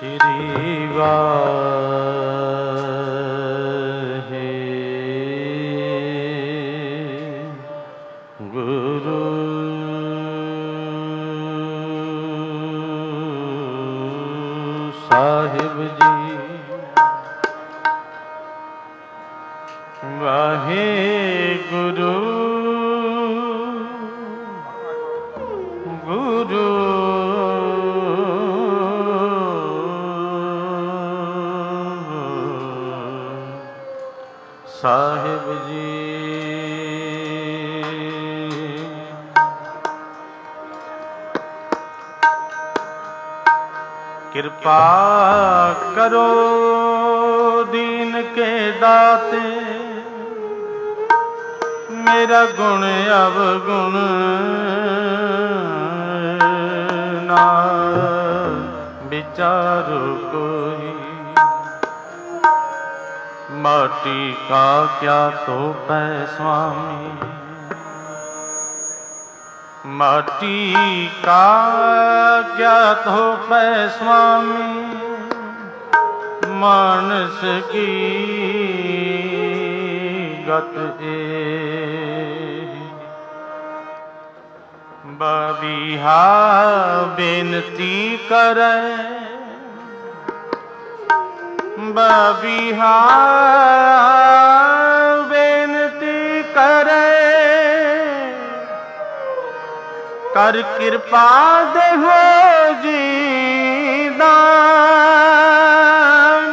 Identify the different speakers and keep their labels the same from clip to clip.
Speaker 1: ਸ਼੍ਰੀ ਵਾਹਿਗੁਰੂ ਸਾਹਿਬ ਜੀ। ਵਾਹਿਗੁਰੂ ਗੁਰੂ ਸਾਹਿਬ ਜੀ। ਕਿਰਪਾ ਕਰੋ ਦੀਨ ਕੇ ਦਾਤੇ, ਮੇਰਾ ਗੁਣ ਅਵਗੁਣ ਨਾ ਵਿਚਾਰੋ ਕੋਈ। माटी का क्या तोपै स्वामी, माटी का क्या तोपै स्वामी। मानस की गत बबिहा बेनती करे, बबिहा बेनती करे। कर कृपा देहो जी दान,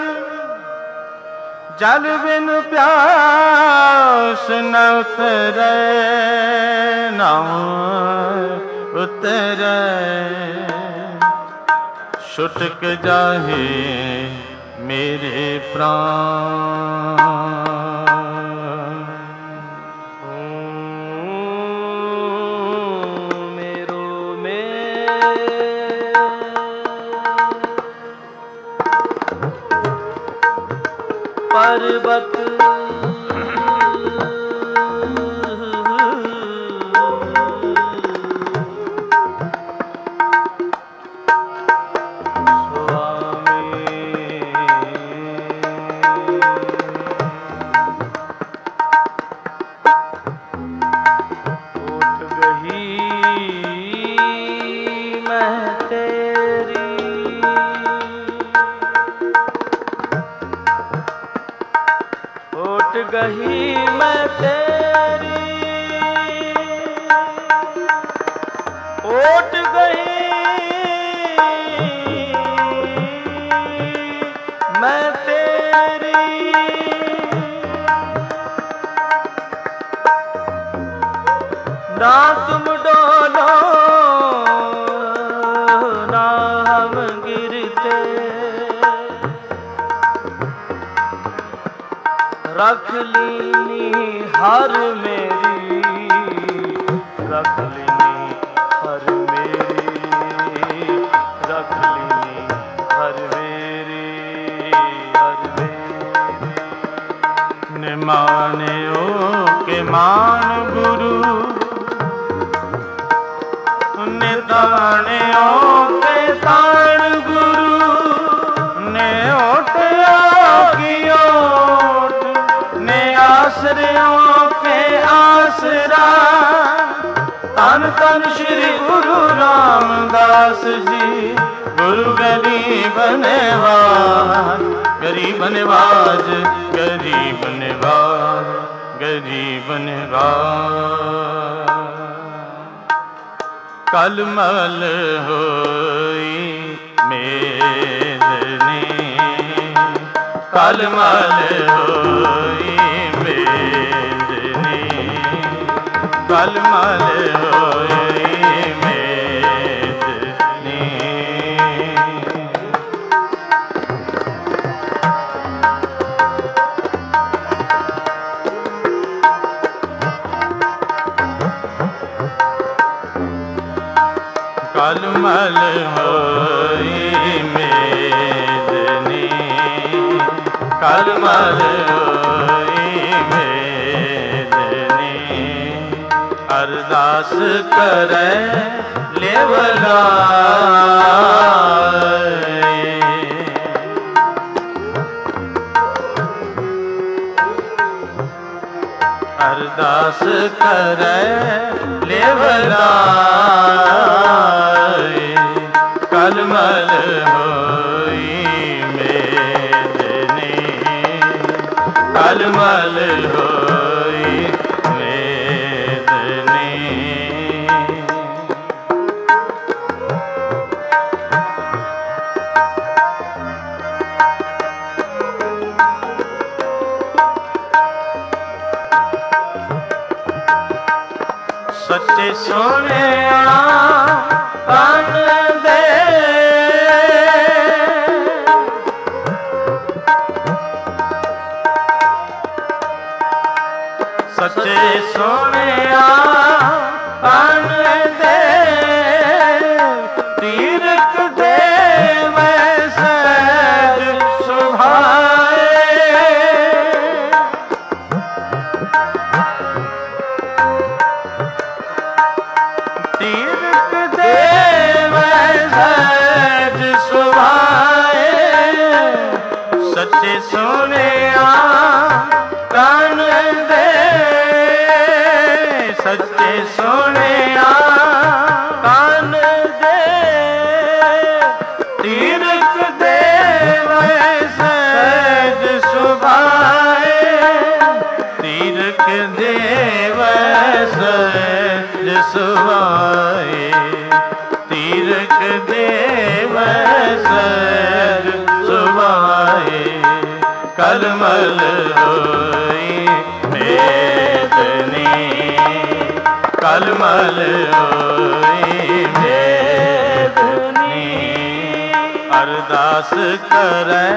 Speaker 1: जल बिन प्यास न उतरे, न उतरे। छुटक जाहे मेरे प्राण। मेरो में पर्वत गही मैं तेरी, ओट गही मैं तेरी। ना तुम डोलो ना हम गिरते, रख लीनी हर मेरी, रख लीनी हर मेरी, रख लीनी हर मेरी, हर मेरी। निमाने ओ के मान गुरु, निदाने ओ के ताण गुरु। ने ओटया की ओट, आसरियों पे आसरा। तन तन श्री गुरु रामदास जी, गुरु गरीब नवाज, गरीब नवाज, गरीब नवाज, गरीब नवाज। कलमल होई मेदनी, कलमल होई मेदनी, कलमल होई मेदनी। कलमल होई मेदनी, कलमल होई मेदनी। अरदास करे लेवलाए, ਕਰੈ ਲੇਵਲਾਏ ਕਲਮਲ ਹੋਈ ਮੇਦਨੀ ਕਲਮਲ ਹੋਈ ਮੇਦਨੀ ਸੱਚੇ ਸੋਹਣਿਆ ਕੰਨ ਦੇ ਸੱਚੇ ਸੋਹਣਿਆ ਕੰਨ ਦੇ ਤੀਰਕ ਦੇ ਮੈਂ ਸਹਿਜ ਸੁਭਾਏ ਤੀਰਕ ਦੇ ਮੈਂ ਸਹਿਜ ਸੁਭਾਏ ਸੱਚੇ ਸੋਹਣਿਆ ਕੰਨ ਦੇ ਸੱਚੇ ਸੋਹਣਿਆ ਕੰਨ ਦੇ ਤੀਰਕ ਦੇ ਮੈਂ ਸਹਿਜ ਸੁਭਾਏ ਤੀਰਕ ਦੇ ਮੈਂ ਸਹਿਜ ਸੁਭਾਏ ਤੀਰਕ ਦੇ ਮੈਂ ਸਹਿਜ ਸੁਭਾਏ ਕਲਮਲ ਹੋਈ ਮੇਦਨੀ ਕਲਮਲ ਹੋਈ ਮੇਦਨੀ ਅਰਦਾਸ ਕਰੈ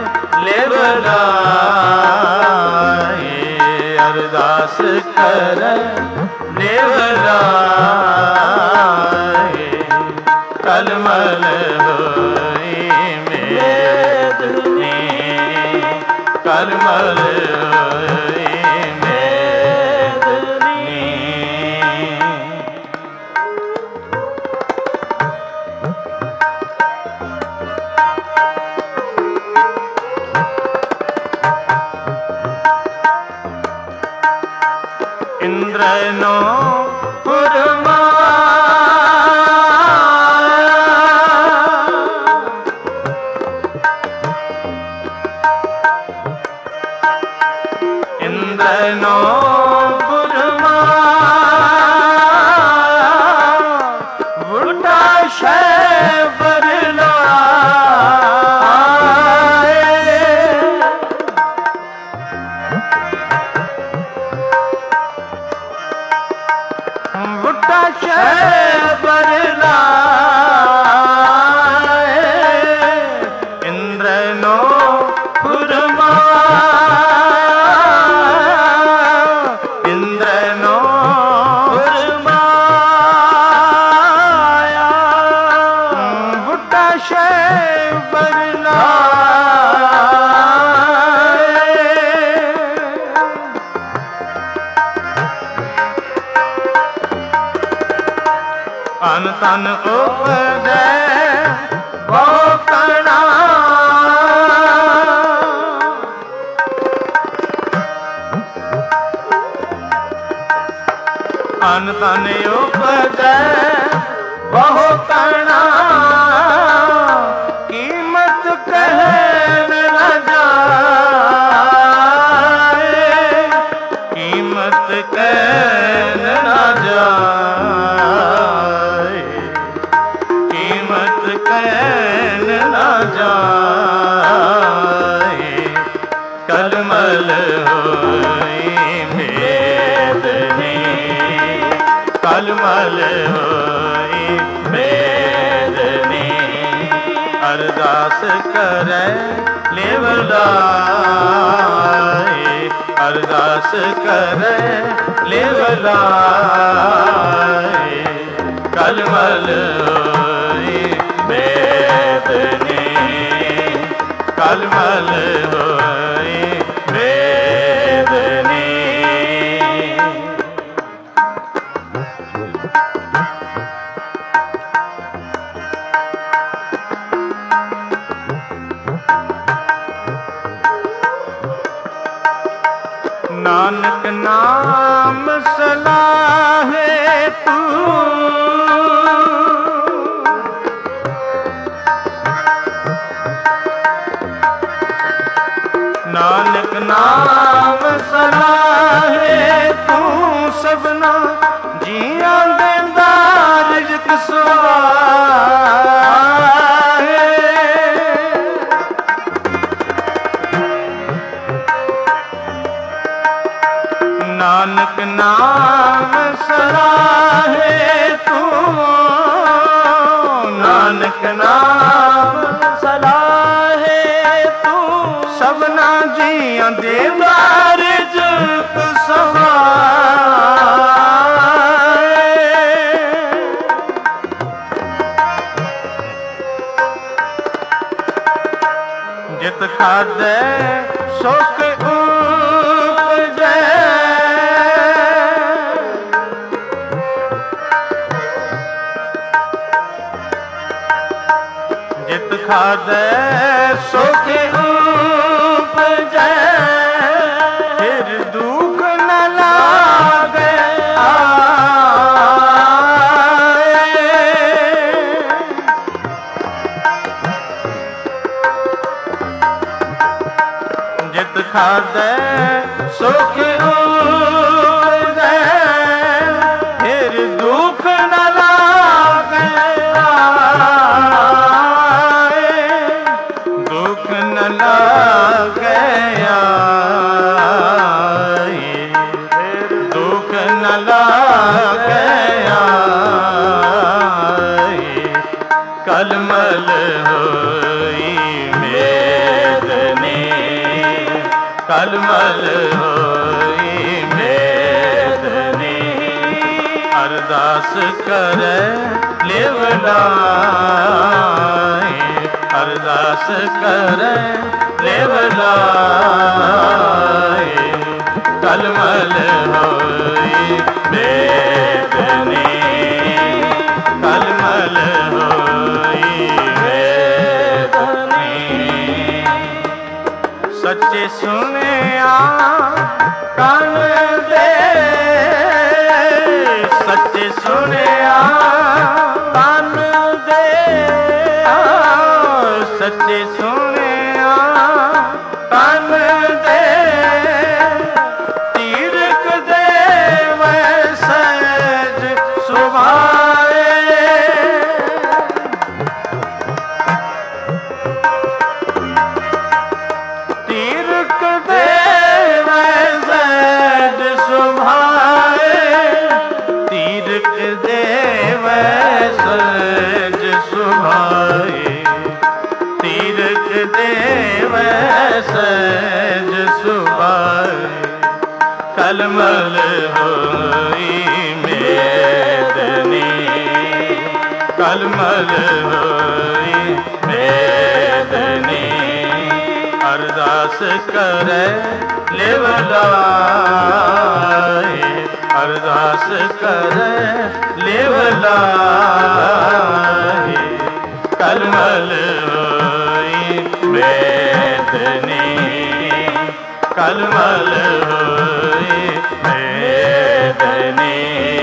Speaker 1: ਲੇਵਲਾਏ ਅਰਦਾਸ ਕਰੈ ਲੇਵਲਾਏ ਕਲਮਲ ਹੋਈ ਮੇਦਨੀ ਕਲਮਲ ਹੋਈ ਮੇਦਨੀ ਇੰਦਰ ਨੋ ਪੁਰਮਾ ਇੰਦਰ ਨੋ ਪੁਰਮਾ ਵੁਟਾ ਸ਼ੈਬਰ ਬੁੱਟਾ ਸ਼ੈਬਰ ਲਾਏ ਇੰਦਰ ਨੋ ਪੁਰਮਾ ਇੰਦਰ ਨੋ ਪੁਰਮਾਇਆ ਬੁੱਟਾ ਸ਼ੈਬਰ ਅਨ ਤਨ ਉਪਜੈ ਬਹੁ ਕਣਾ ਅਨ ਤਨ ਉਪਜੈ ਬਹੁ ਕਣਾ ਕੀਮਤ ਕਹਿਣ ਨ ਜਾਏ ਕੀਮਤ ਕਹਿਣ ਨ ਜਾਏ ਕੀਮਤ ਕਹਿਣ ਨਾ ਜਾਏ ਕਲਮਲ ਹੋਈ ਮੇਦਨੀ ਕਲਮਲ ਹੋਈ ਮੇਦਨੀ ਅਰਦਾਸ ਕਰੈ ਲੇਵਲਾਏ ਅਰਦਾਸ ਕਰੈ ਲੇਵਲਾਏ ਕਲਮਲ ਹੋਈ ਮੇਦਨੀ ਕਲਮਲ ਹੋਈ ਮੇਦਨੀ ਨਾ नानक नाम सलाहे तू, नानक नाम सलाहे तू, सबना जियां देंदा रिज़्क़ सुआहे। नानक नाम सलाहे तू, नानक नाम सलाहे तू, सबना जियां देंदा रिज़्क़ सुआहे। जित खादे सुख उपजै, जित खादे सुख उपजै, फिर दुख न लागे आए। जित खादे सुख उपजै, फिर दुख न लागे आए। दुख न लागे आए, फिर दुख न लागे आए। कलमल होई मेदनी, कलमल होई मेदनी, अरदास करे लिव लाए, अरदास करे लिव लाए। कलमल होई बेदनी, कलमल होई बेदनी। सच्चे सुनिया कान दे, सच्चे सुनिया कान दे, सच्चे सुनिया कान दे। तीरक दे वै सहज सुभाए, तीरक दे वै सहज सुभाए, तीरक दे वै सहज सुभाए, तीरक दे वै सहज सुभाए। कलमल होई मेदनी, कलमल होई मेदनी, अरदास करे लिव लाए, अरदास करे लिव लाए। कलमल होई मेदनी, कलमल होई मेदनी,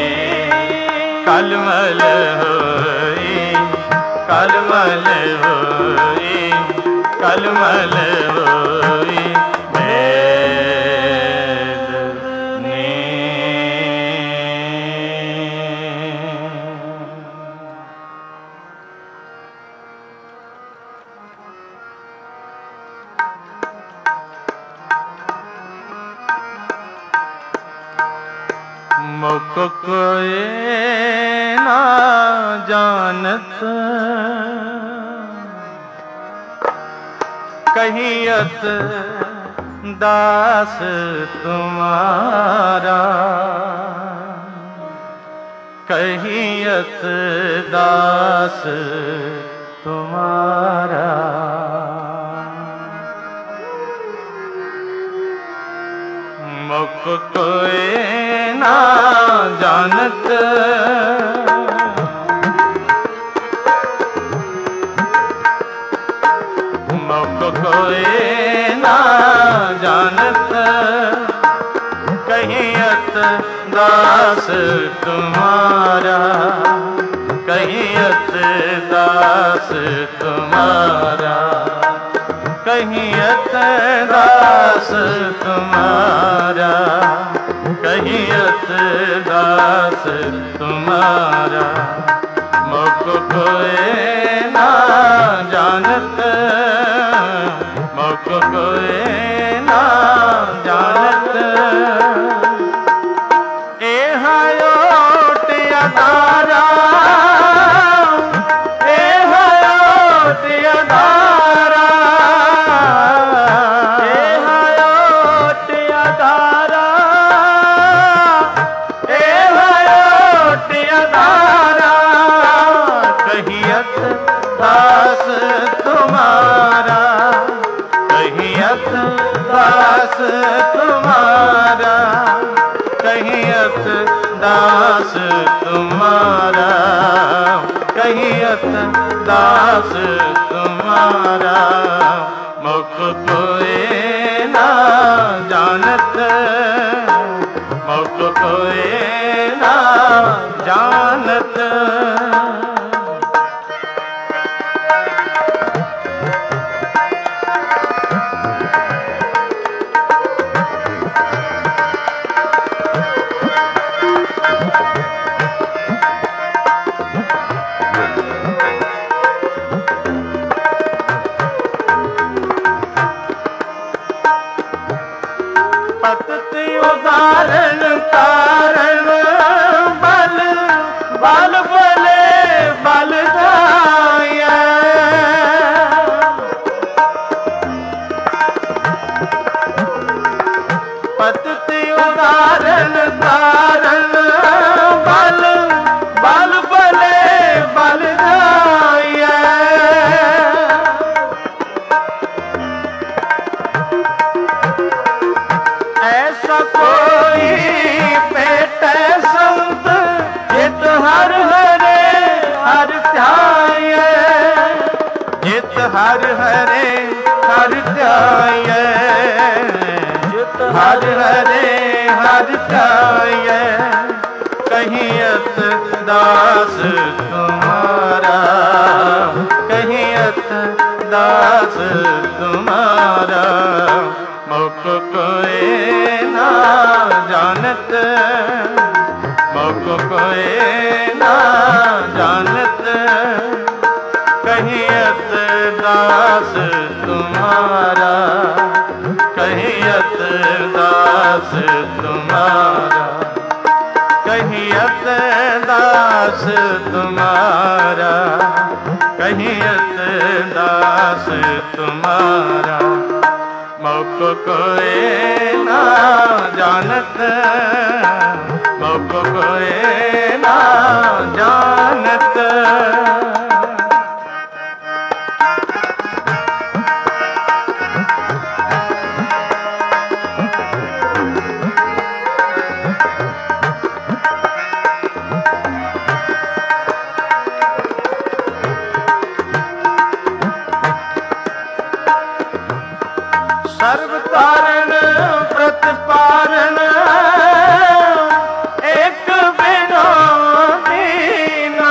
Speaker 1: कलमल होई, कलमल होई, कलमल होई मेदनी। मुख कोई ना जानत, कहियत दास तुम्हारा, कहियत दास तुम्हारा। मुख कोई ना जानत, मुख कोई ना जानत, दास तुम्हारा, कहियत दास तुम्हारा, कहियत दास तुम्हारा, कहियत दास तुम्हारा। मुख कोय ना जानत, मुख कोय ना जानत। एह ओट अदारा, एह ओट अदारा, एह ओट अदारा, एह ओट अदारा। कहियत दास तुम्हारा, कहियत दास तुम्हारा, कहियत दास तुम्हारा, कहियत दास तुम्हारा। मुख कोय ना जानत, मुख कोय ना जानत। पतत उदाहरण कारण बल, बल बले बल जाय। पतत उदाहरण कारण बल, बल बले बल जाय। ऐसा कोई पेटै संत, जित हर हरे हर ध्याय, जित हर हरे हर ध्याय, जित हर हरे हर ध्याय। कहियत दास तुम्हारा, कहियत दास तुम्हारा। मुख कोय ना जानत, मुख कोय ना जानत। कहियत दास तुम्हारा, कहियत दास तुम्हारा, कहियत दास तुम्हारा, कहियत दास तुम्हारा। मुख कोय ना जानत, मुख कोय ना जानत। सर्व कारण प्रतिपारण, एक बिनो दीना।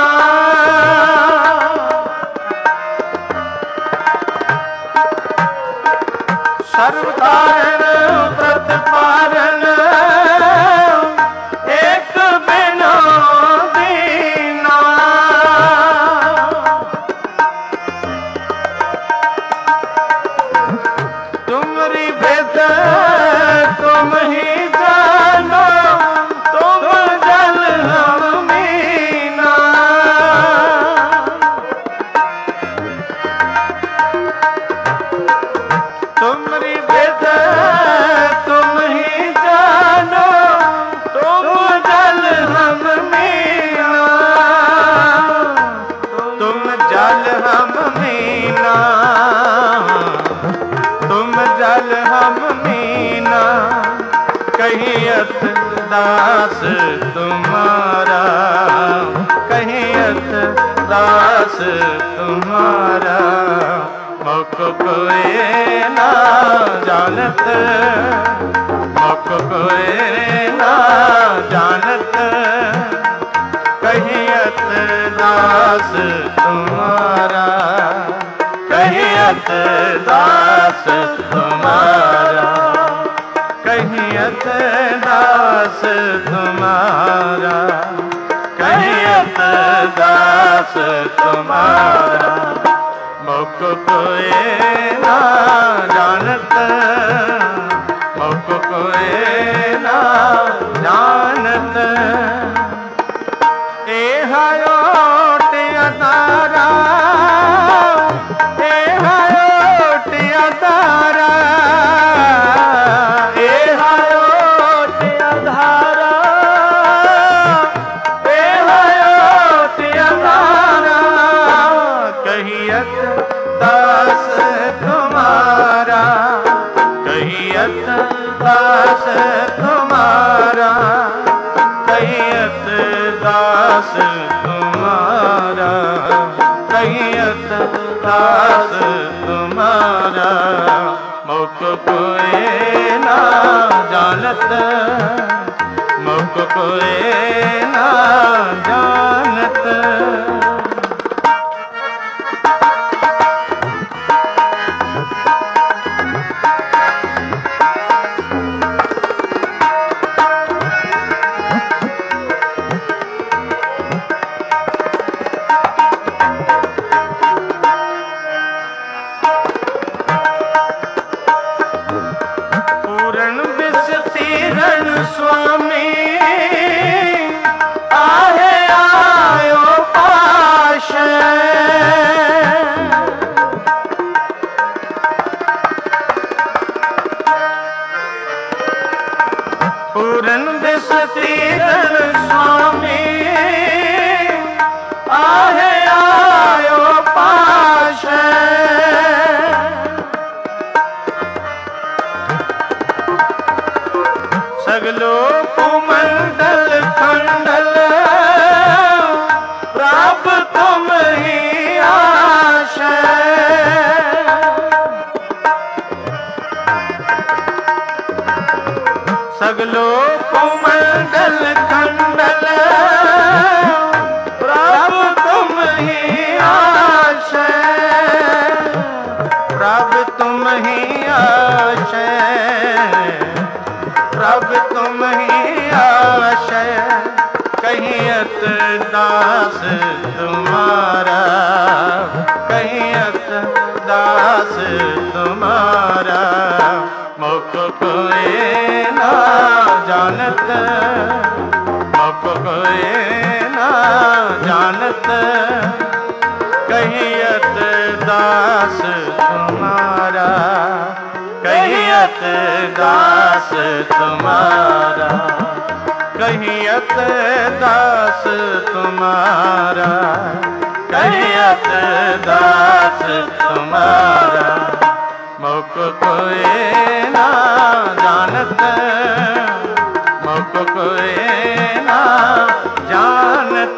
Speaker 1: सर्व कारण प्रतिपारण, एक बिनो दीना। तुमरी भेद तुम ही जानो, तुम जल हम मीना। तुमरी भेद तुम ही जानो, तुम जल हम मीना। तुम जल हम मीना, तुम जल हम मीना। कहियत दास तुम्हारा, कहियत दास तुम्हारा। मुख कोई ना जानत, मुख कोई ना जानत, कहियत दास तुम्हारा, कहियत दास तुम्हारा, कहियत दास तुम्हारा, कहियत दास तुम्हारा। मुख कोई ना जानत, मुख कोई ना जानत, एहायोट अदारा, एहायोट अदारा, एहायोट अधारा, एहायोट अधारा, कहियत दास तुम्हारा, कहियत दास तुम्हारा, कहियत दास तुम्हारा, कहियत दास तुम्हारा। मुख कोई ना जानत, मुख कोई ना जानत, स्वामी आहे आयो पाश, पूरन बिसतीरन स्वामी आहे आयो पाश, सगलो कुमंडल खंडल प्रभ तुम ही आशय, सगलो कुमंडल खंडल प्रभ तुम ही आशय, प्रभ तुम ही आशय, प्रभ तुम ही आशय, कहियत दास तुम्हारा, कहियत दास तुम्हारा। मुख कोई ना जानत, मुख कोई ना जानत, कहियत दास तुम्हारा, कहियत दास तुम्हारा, कहियत दास तुम्हारा, कहियत दास तुम्हारा। मुख कोई ना जानत, मुख कोई ना जानत,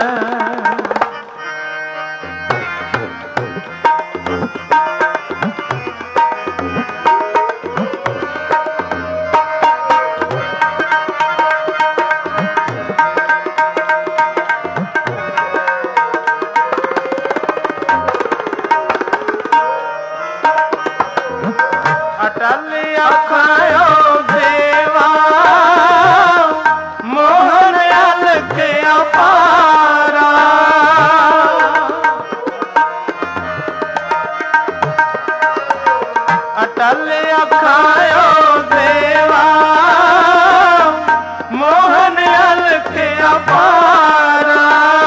Speaker 1: अटल अखायो देवा मोहन अलख अपारा, अटल अखायो देवा मोहन अलख अपारा,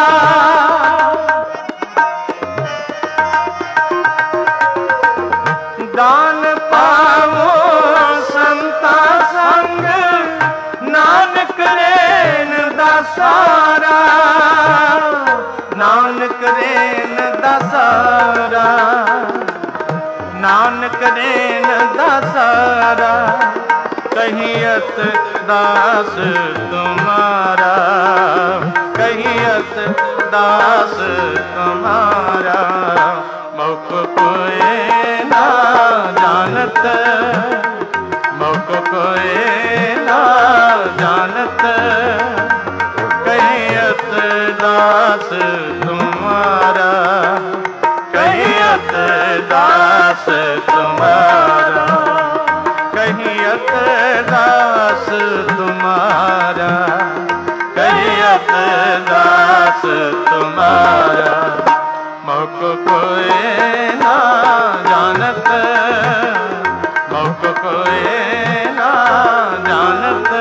Speaker 1: दान पावो संता संग नानक रेन दासारा, नानक रेन दासारा, नानक रेन दासारा। कहियत दास तुम्हारा, कहियत दास तुम्हारा। मुख कोई जानत मोको कोई ना जानत कहियत दास तुम्हारा कहियत दास तुम्हारा कहियत दास तुम्हारा कहियत दास तुम्हारा मोको कोई ना जानत मोको कोई ना जानत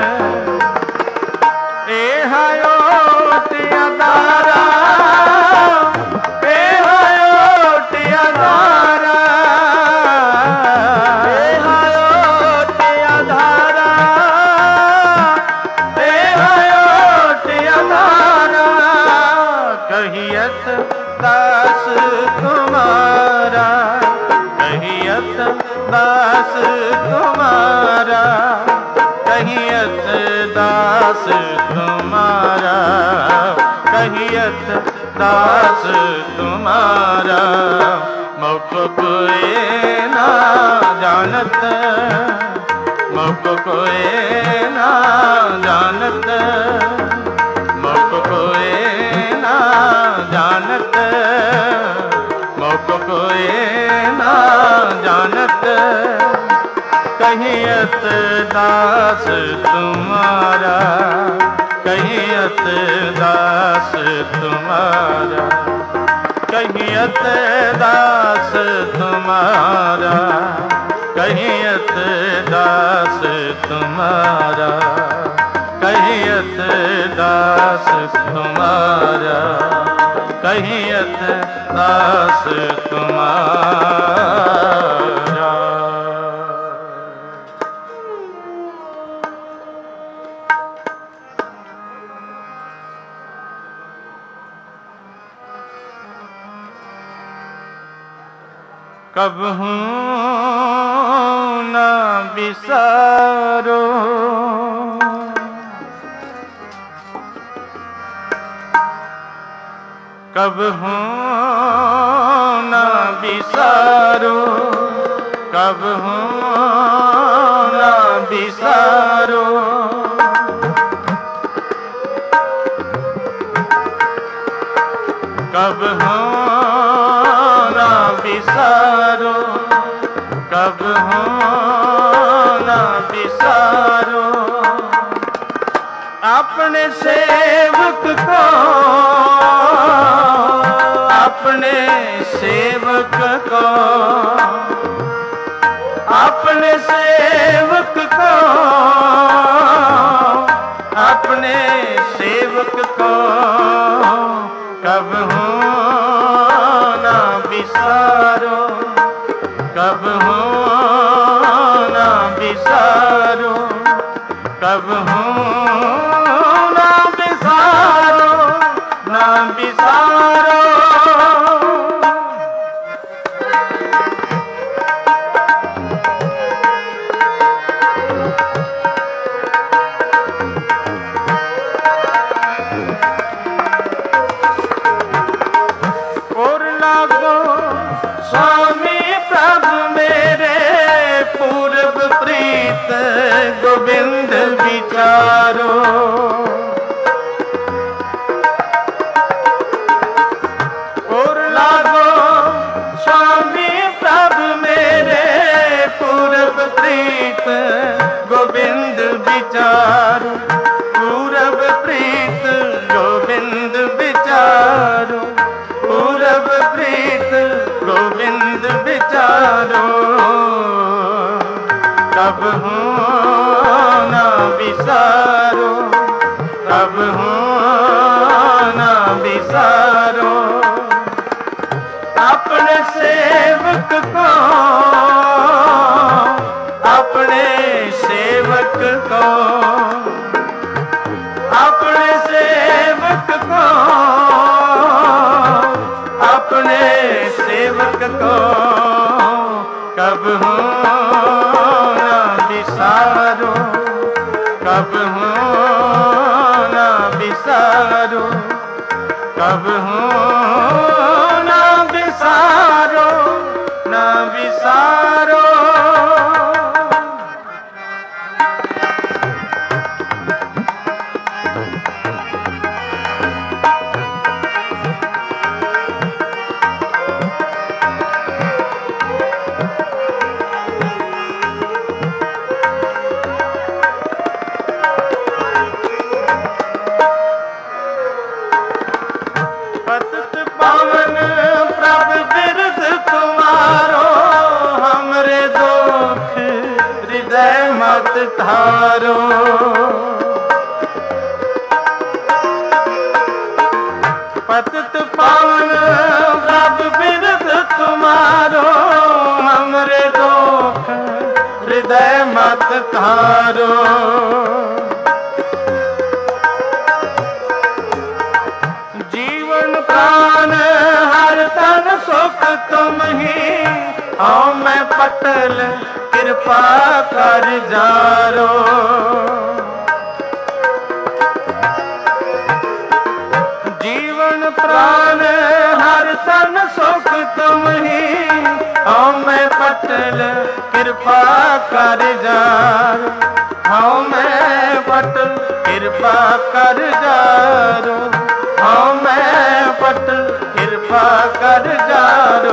Speaker 1: ए हयोट अदारा ए हयोट अदारा ए हयोट अदारा ए हयोट अदारा कहियत दास तुम्हारा कहियत दास तुम्हारा कहियत दास तुम्हारा कहियत दास तुम्हारा मोको कोई ना जानत मोको कोई ना जानत मोको कोई ना जानत मोको कोई ना जानत कहियत दास तुम्हारा कहियत दास तुम्हारा कहियत दास तुम्हारा कहियत दास तुम्हारा कहियत दास तुम्हारा कहियत दास तुम्हारा। कबहू न बिसारो कबहू न बिसारो कबहू न बिसारो कबहू न बिसारो कबहू न बिसारो अपने सेवक को अपने सेवक को अपने सेवक को अपने सेवक को कबहू ना बिसारो कबहू ना बिसारो कबहू ना बिसारो ना बिसारो और लागो स्वामी प्रभु मेरे पूर्व प्रीत गोविंद विचारो और लागो स्वामी प्रभु मेरे पूर्व प्रीत गोविंद विचारो पूर्व प्रीत गोविंद विचारो पूरब प्रीत गोविंद विचारो कबहू ना बिसारो कबहू ना बिसारो अपने सेवक को अपने सेवक को अपने सेवक को अपने सेवक को कबहू ना बिसारो कबहू ना बिसारो कबहू ना बिसारो ना बिसारो थारो। पतित पावन प्रभु बिरद तुम्हारो, हमरे दुख हृदय मत थारो। जीवन प्राण हर तन सुख तुम ही, आओ मैं पटल कृपा कर जारो। जीवन प्राण हर तन सुख तुम ही, आओ मैं पटल कृपा कर जारो। आओ मैं पटल कृपा कर जारो। आओ मैं पटल कृपा कर जारो।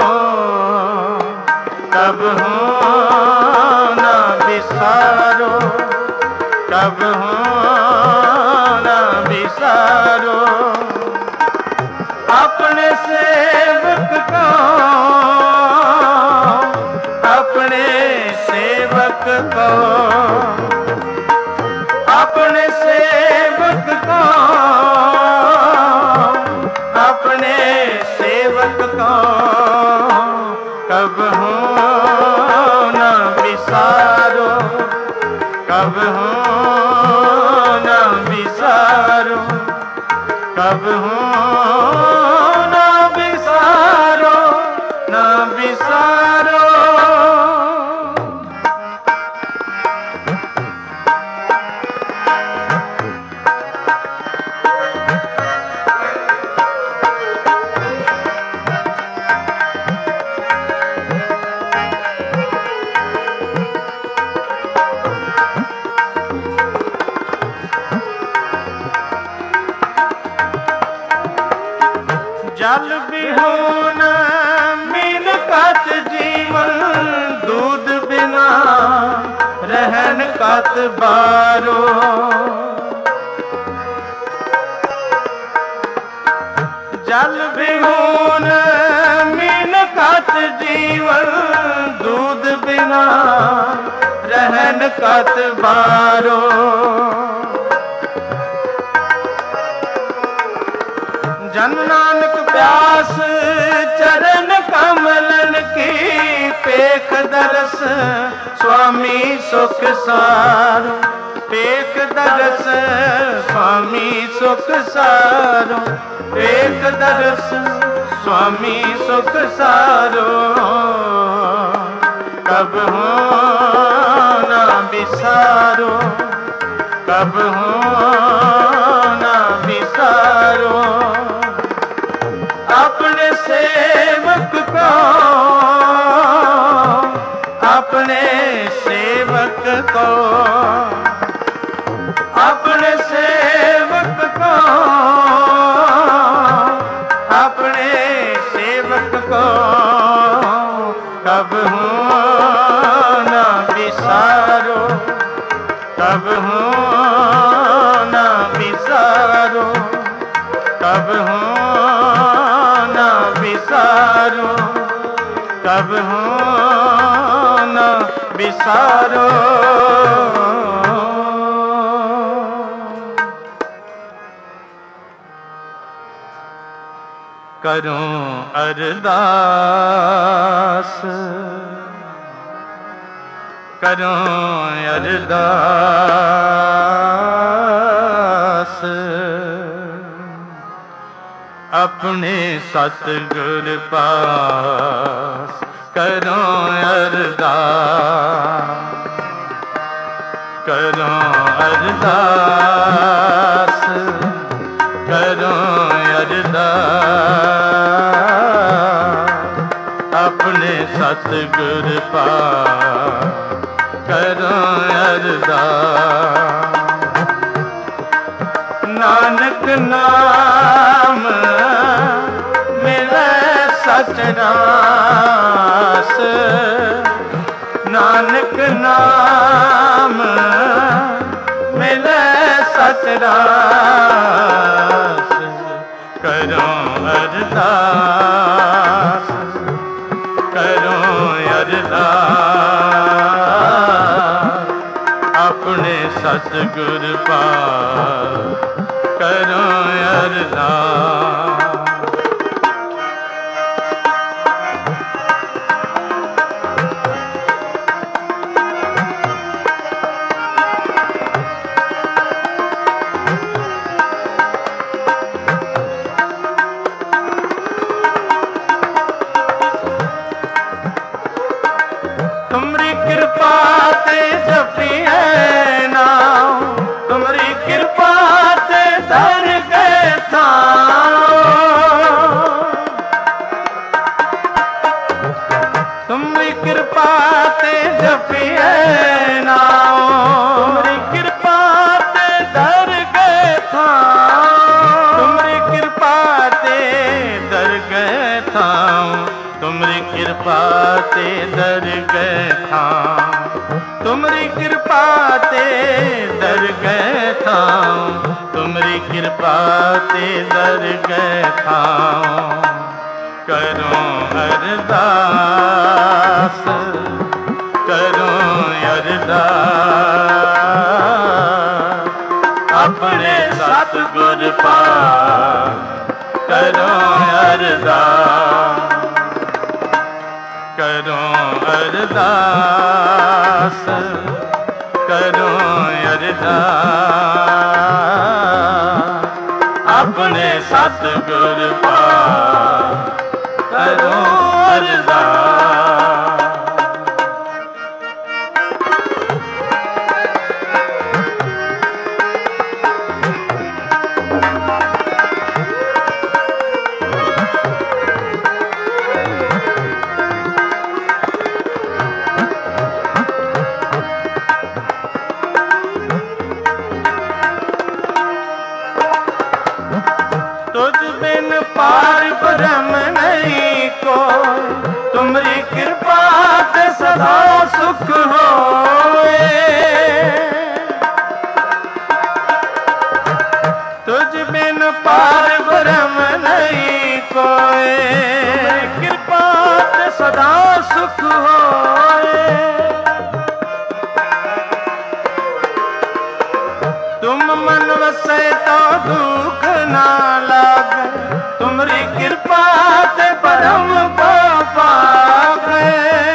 Speaker 1: कब हूँ ना बिसारो, कब हूँ ना बिसारो। अपने सेवक को, अपने सेवक को, अपने सेवक को, अपने सेवक को कब हूँ ना बिसारो, कब हूँ ना बिसारो, कब हूँ ना बिसारो, ना बिसारो। जल बिहोन मिलकत जीवन, दूध बिना रहन कत बारो। जल बिहोन मिलकत जीवन, दूध बिना रहन कत बारो। जन नानक प्यास चरण कमलन की, पेख दरस स्वामी सुख सारो। पेख दरस स्वामी सुख सारो। पेख दरस स्वामी सुख सारो। कब हूँ ना बिसारो, कब हूँ ना बिसारो। अपने सेवक को, अपने सेवक को, अपने सेवक को, अपने सेवक को कब हूँ ना बिसारो, कब हूँ ना बिसारो, कब हूँ ना बिसारो, कब हूँ ना बिसारो। करूं अरदास, करूं अरदास, अपने सतगुर पास करूं अरदास, करूं अरदास, करूं अरदास, अपने सतगुर पास करूं अरदास। नानक नाम मिले सच रास, नानक नाम मिले सच रास, करूं अरदास, करूं अरदास, ਸਤਿਗੁਰ ਪਾਸ ਕਰੋ ਅਰਦਾਸ। ਤੁਮਰੀ ਕਿਰਪਾ ਤੇ ਜਪੀਐ ਨਾਮ, ਤੁਮਰੀ ਕਿਰਪਾ ਤੇ ਦਰ ਗਏ ਥਾਂ। ਤੁਮਰੀ ਕਿਰਪਾ ਤੇ ਜਪੀਐ ਨਾਮ, ਤੁਮਰੀ ਕਿਰਪਾ ਤੇ ਦਰ ਗਏ ਥਾਂ। ਤੁਮਰੀ ਕਿਰਪਾ ਤੇ ਦਰ ਗਏ ਥਾਂ, ਤੁਮਰੀ ਕਿਰਪਾ ਤੇ ਦਰ ਗਏ ਥਾਂ। ਤੁਮਰੀ ਕਿਰਪਾ ਤੇ ਦਰ ਗਏ ਥਾਂ, ਤੁਮਰੀ ਕਿਰਪਾ ਤੇ ਦਰ ਗਏ ਥਾਂ। ਕਰੋ ਅਰਦਾਸ, ਕਰੋ ਅਰਦਾਸ, ਆਪਣੇ ਸਤਿਗੁਰ ਪਾਸ ਕਰੋ ਅਰਦਾਸ। ਕਰੋ ਅਰਦਾਸ, ਕਰੋ ਅਰਦਾਸ, ਆਪਣੇ ਸਤਿਗੁਰ ਪਾਸ ਕਰੋ ਅਰਦਾਸ। तुझ बिन पार ब्रह्म नहीं कोई, तुमरी कृपा ते सदा सुख होए। तुझ बिन पार ब्रह्म नहीं कोई, तुमरी कृपा ते सदा सुख होए। तुम मन वसे तो दुख ना लागे, तुमरी कृपा ते परम पागे।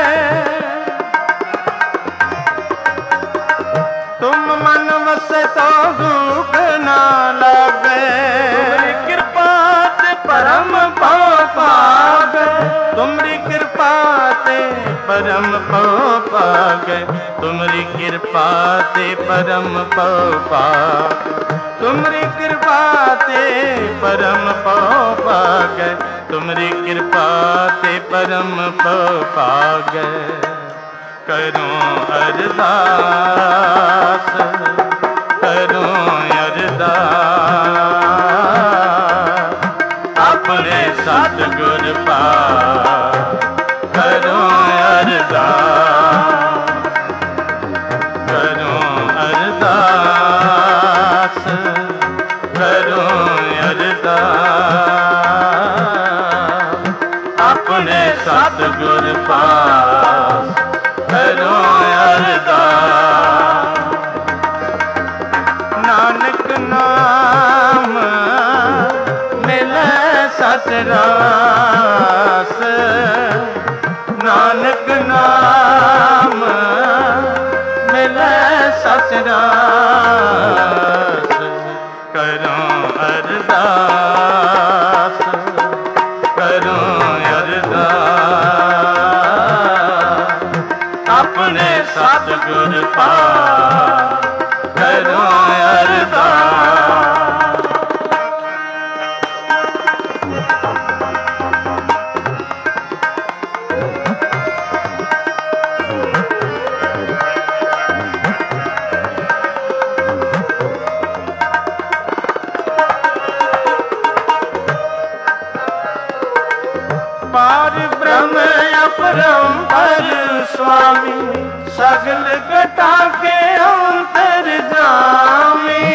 Speaker 1: तुम मन वसे तो दुख ना लागे, तुमरी कृपा ते परम पागे। तुमरी कृपा ते परम पागे, तुमरी कृपा ते परम पागे। तुमरी कृपा ते परम पागे, तुमरी कृपा ते परम पागे। करो अरदास, करो अरदास, अपने सतगुर पास करो अरदास। करो अरदास, करो अरदास, अपने सतगुर पास करो अरदास। नानक नाम मिले सत रास, नानक नाम मिले सत रास। करो अरदास, करो अरदास, अपने सतगुर पास करो अरदास। पार ब्रह्म अपरंपर स्वामी, सगल घटा के अंतर जामी।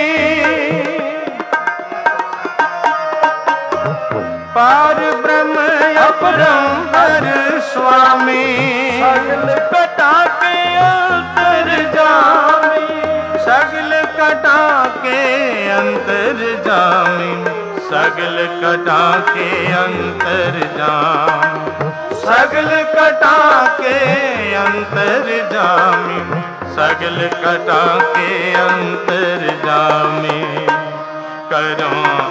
Speaker 1: पार ब्रह्म अपरंपर स्वामी, सगल घटा के अंतर जामी। सगल अंतर्जामी सगल कटा के अंतर्जामी सगल कटा के अंतर्जामी सगल कटा के अंतर्जामी करो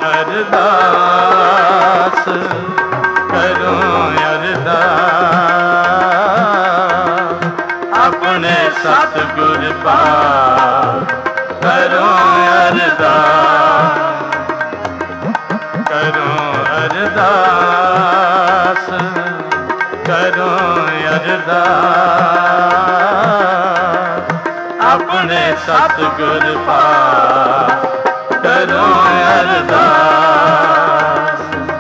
Speaker 1: अरदास करो अरदास अपने सतगुर पास करो अरदास करो अरदास करो अरदास अपने सतगुर पास करो अरदास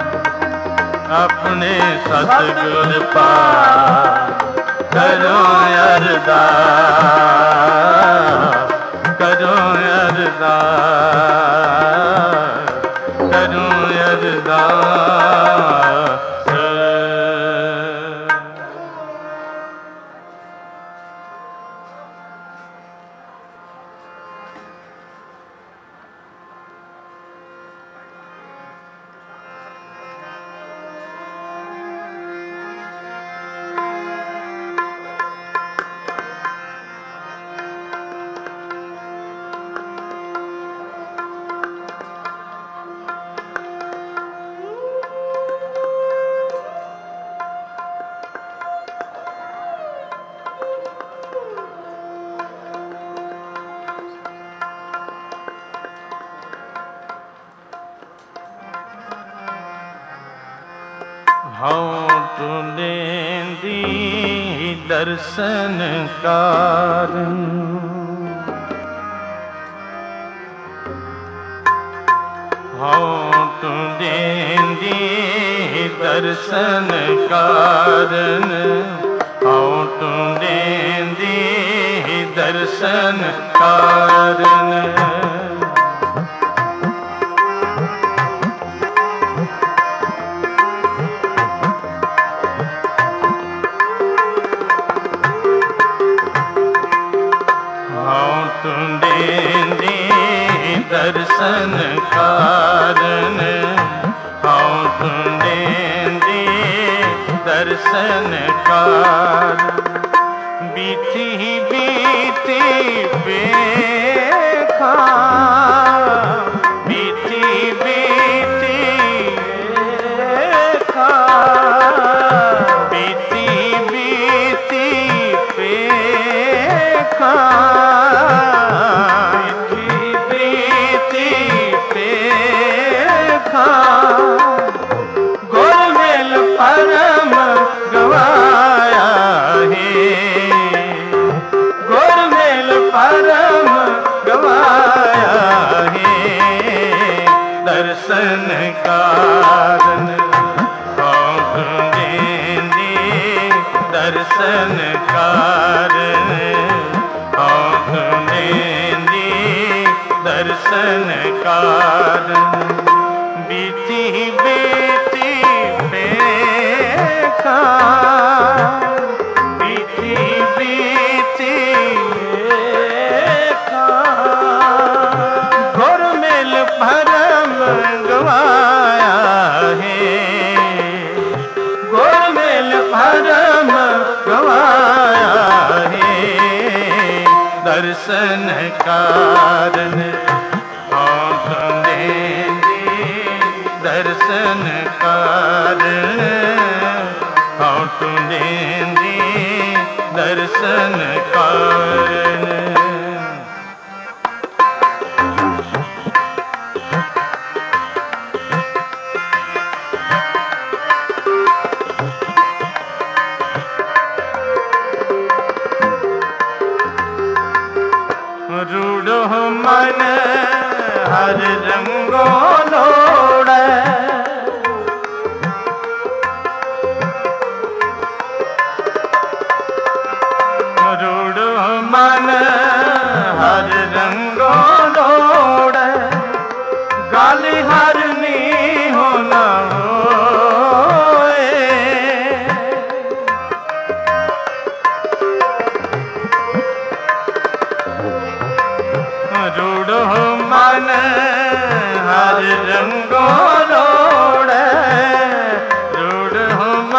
Speaker 1: अपने सतगुर पास करो अरदास करो अरदास करो अरदास। दी दर्शन कारण दी दर्शन कारण दी दर्शन कारण दर्शन कारण दर्शन कारण बीती बीती बेखा बीती बीती बेखा बीती बीती बेखा गोरमेल परम गवाया है गोरमेल परम गवाया है दर्शन कारण दर्शन कारण दर्शन कारण बीती बीती बेखा बीती बीती बेखा गोरमेल भरम गवाया है गोरमेल भरम गवाया है दर्शन कारण दर्शन कारण दर्शन कारण रूढ़ो मन हर रंगो लोड़े रूढ़ो मन हर रंगो लोड़े गाली हरनी होना रूढ़ो मन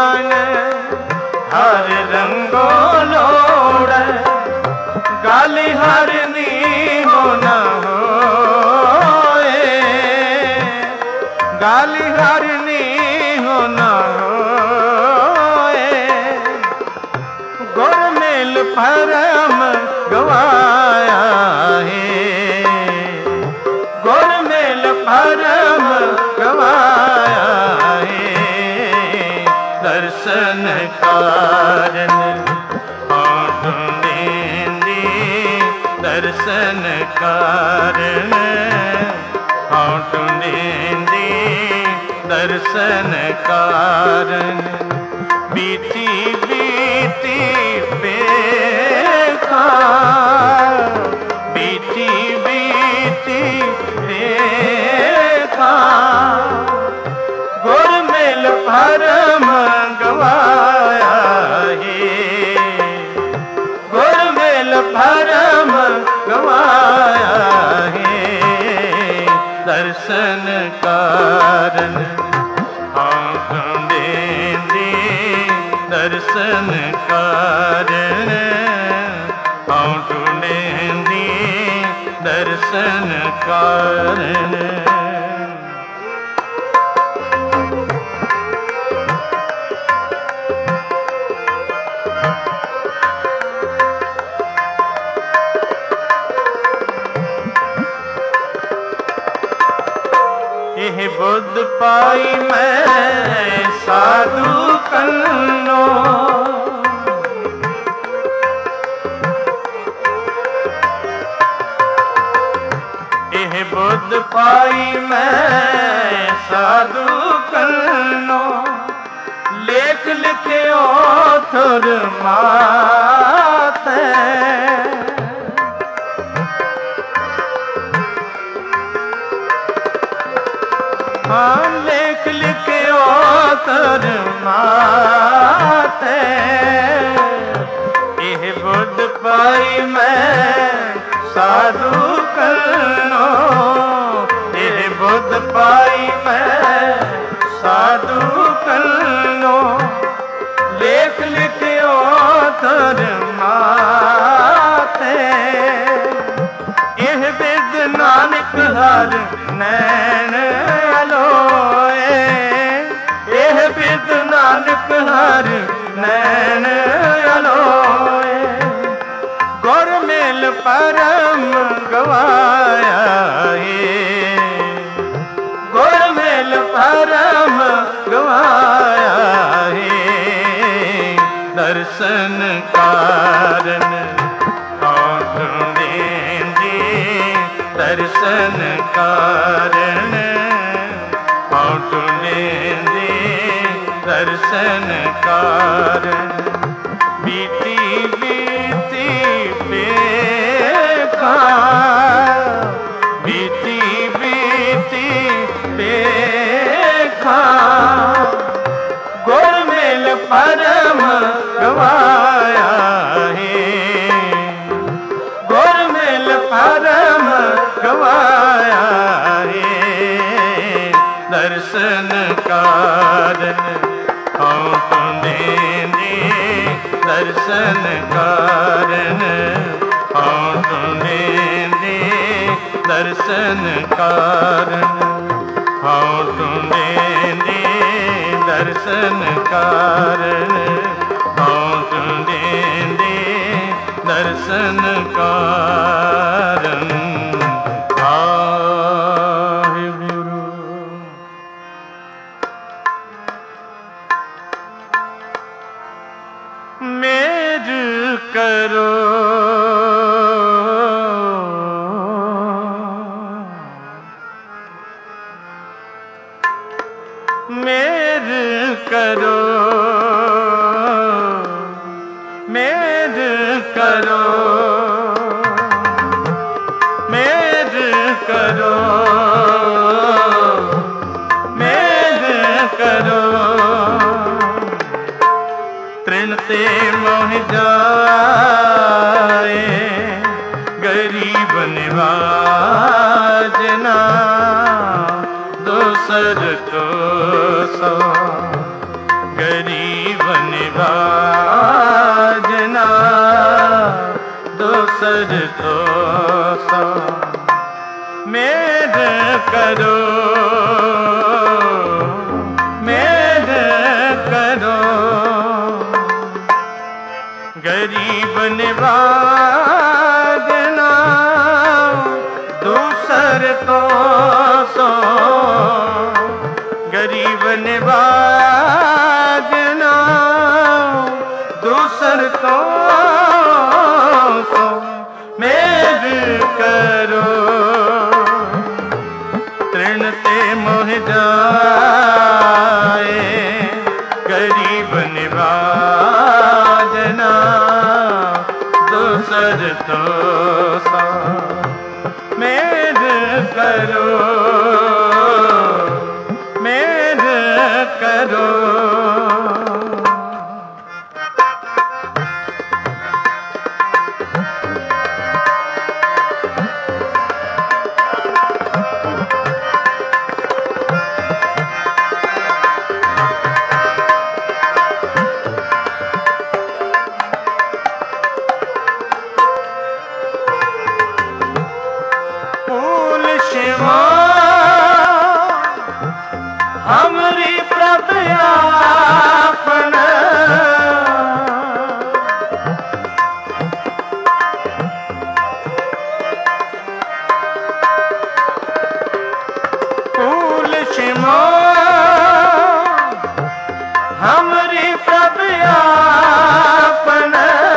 Speaker 1: मन हर रंगो लोड़े, गाली हरनी हो न होए, गाली हरनी हो न होए। गुर मेल परम गवाया है, गुर मेल परम गवाया है। दर्शन कारण दर्शन कारण होंठ देंदी, दर्शन कारण बीती बीती बेखा, बीती बीती बेखा। गुर मेल परम गवाया है, गुर मेल परम गवाया है। दर्शन कारण होंठ देंदी, दर्शन कारण होंठ देंदी, दर्शन कारण। यह बुद्ध पाई मैं साधु कन्नो, यह बुद्ध पाई मैं साधु कन्नो। लेख लिखियो थुर माते, हाँ लेख लिखियो तर माते। यह बुद्ध पाई मैं साधु कन्नो, यह बुद्ध पाई मैं साधु कन्नो। लेख लिखियो तर माते, यह बिद नानक हर नैन अलोए, यह बिद नानक हर नैन अलोए। गुर मेल परम गवाया है, गुर मेल परम गवाया है। दर्शन कारण होंठ देंदी, दर्शन कारण होंठ देंदी, दर्शन कारण बीती बीती बेखा, बीती बीती बेखा। गुर मेल परम गवाया है, गुर मेल परम गवाया है। दर्शन कारण होंठ देंदी, दर्शन कारण होंठ देंदी, दर्शन कारण होंठ देंदी, दर्शन कारण होंठ देंदी, दर्शन कारण। मेर करो मेर करो, मेर करो, मेर करो, मेर करो। तृण ते मोह जाए गरीब निवाजना, दोसर तो सो गरीब निभाजना दूसर तो सो मेर करो मेर करो गरीब निभाजना दूसर तो सो गरीब निभाजना दूसर तो सो मेर करो तृण ते मोह जाए गरीब निभाजना दूसर तो सो मेर करो मेर करो हमरी प्रभ आपन फूल शिमो हमरी प्रभ आपन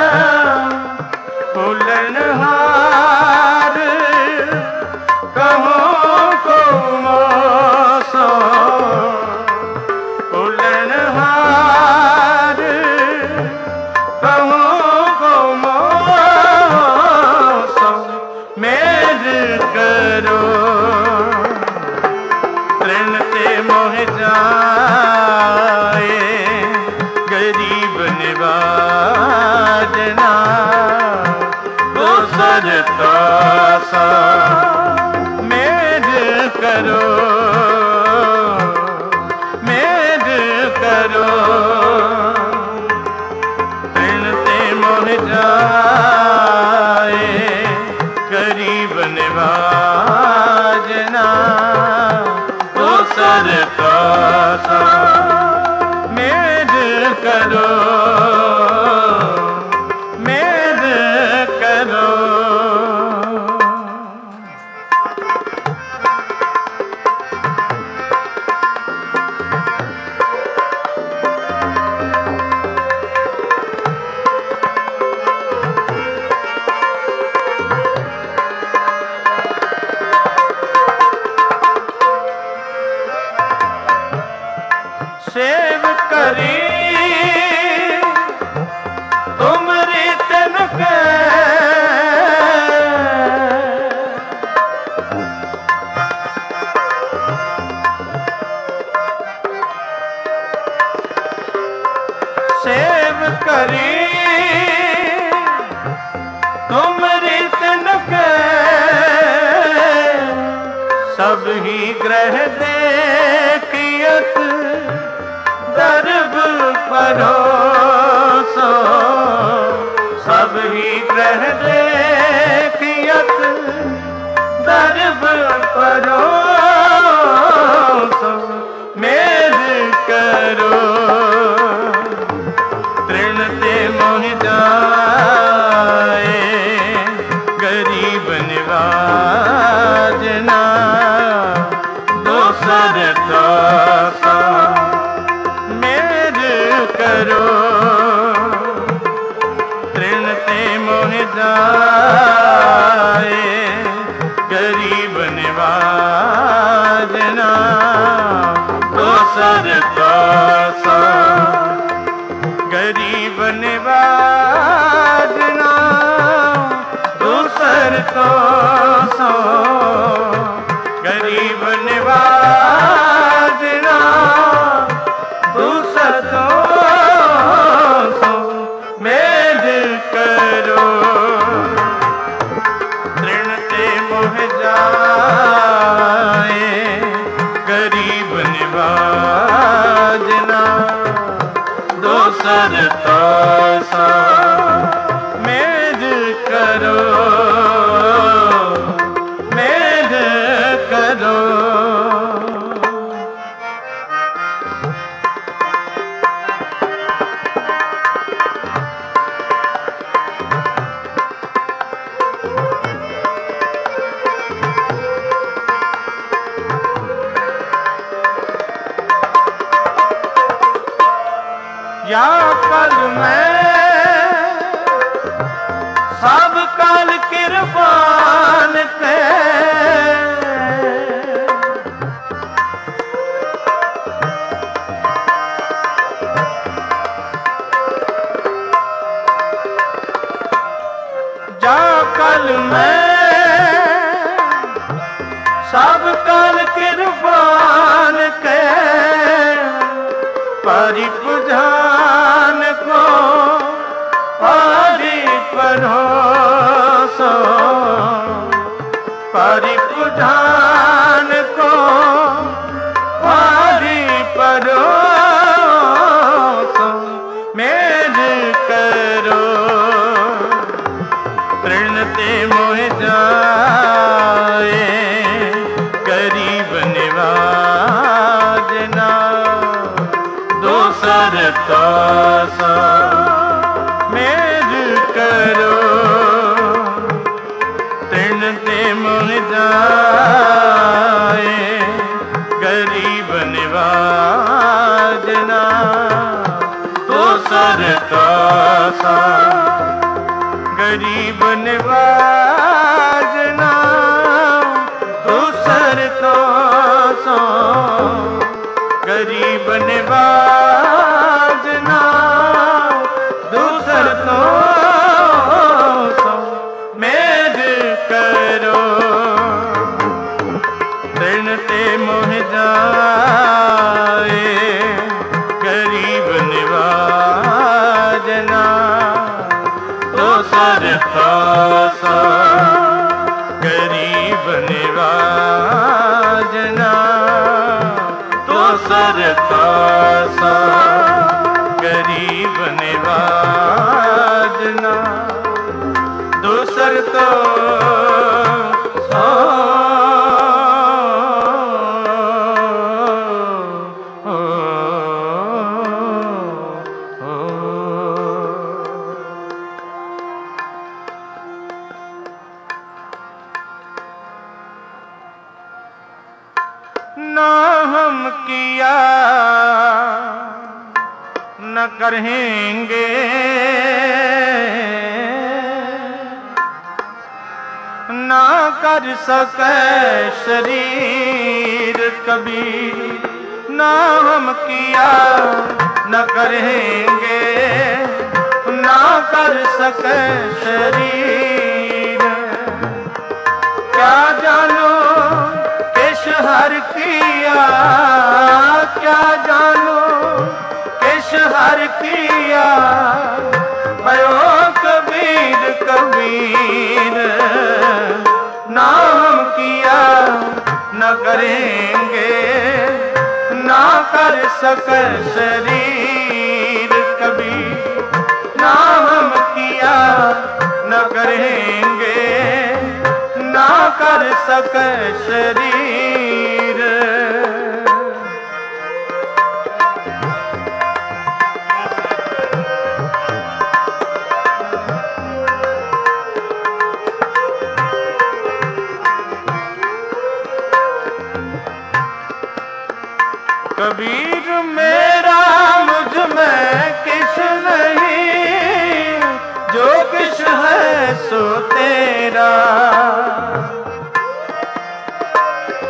Speaker 1: फूलन हार कहो को मोसो फूलन हार कहो को मोसो मेर करो तृण ते मोह जाए गरीब निभाजना दूसर तो सो मेर करो मेर करो तृण ते मोह जाए गरीब निभाजना दूसर तो सो मेर करो मेर करो सेव करी तुमरी तन के सेव करी तुमरी तन के सब ही ग्रह देखियत दर्ब परोसो सब ही ग्रह देखियत दर्ब परोसो मेर करो तृण ते मोह जाए गरीब निभाजना दूसर तो सो करो तृण ते मोह जाए गरीब निभाजना दूसर तो सो गरीब निभाजना दूसर तो सो गरीब निभाजना दूसर तो सो मेर करो तृण ते मोह जाए गरीब निभाजना दो दोसर तो सो मेद करो, मेद करो। या कल में सब काल किरपान ते जा कल में सब काल किरपान के परिपुजान को पारी परोसो, परिपुजान को पारी परोसो मेद करो। तृणते मोह जाए गरीब निवाजना, दोसर तो सो मेद करो। तृणते मोह जाए गरीब निवाजना, दोसर तो सो गरीब निवाजना, दोसर तो सो गरीब निवाजना, दूसर तो सो मेद करो। तृणते मोह जाए गरीब निवाजना, दोसर तो सो गरीब निवाजना, दोसर तो सो गरीब निवाजना, दोसर तो सो न हम किया न करेंगे, न कर सके शरीर कभी। न हम किया न करेंगे, न कर सके शरीर। क्या जानो हर किया, क्या जानो किस हर किया, भयो कबीर कबीर। ना हम किया न करेंगे, ना कर सके शरीर कभी। ना हम किया न करेंगे, ना कर सके शरीर। कबीर मेरा मुझ में किस नहीं, जो किस है सो तेरा।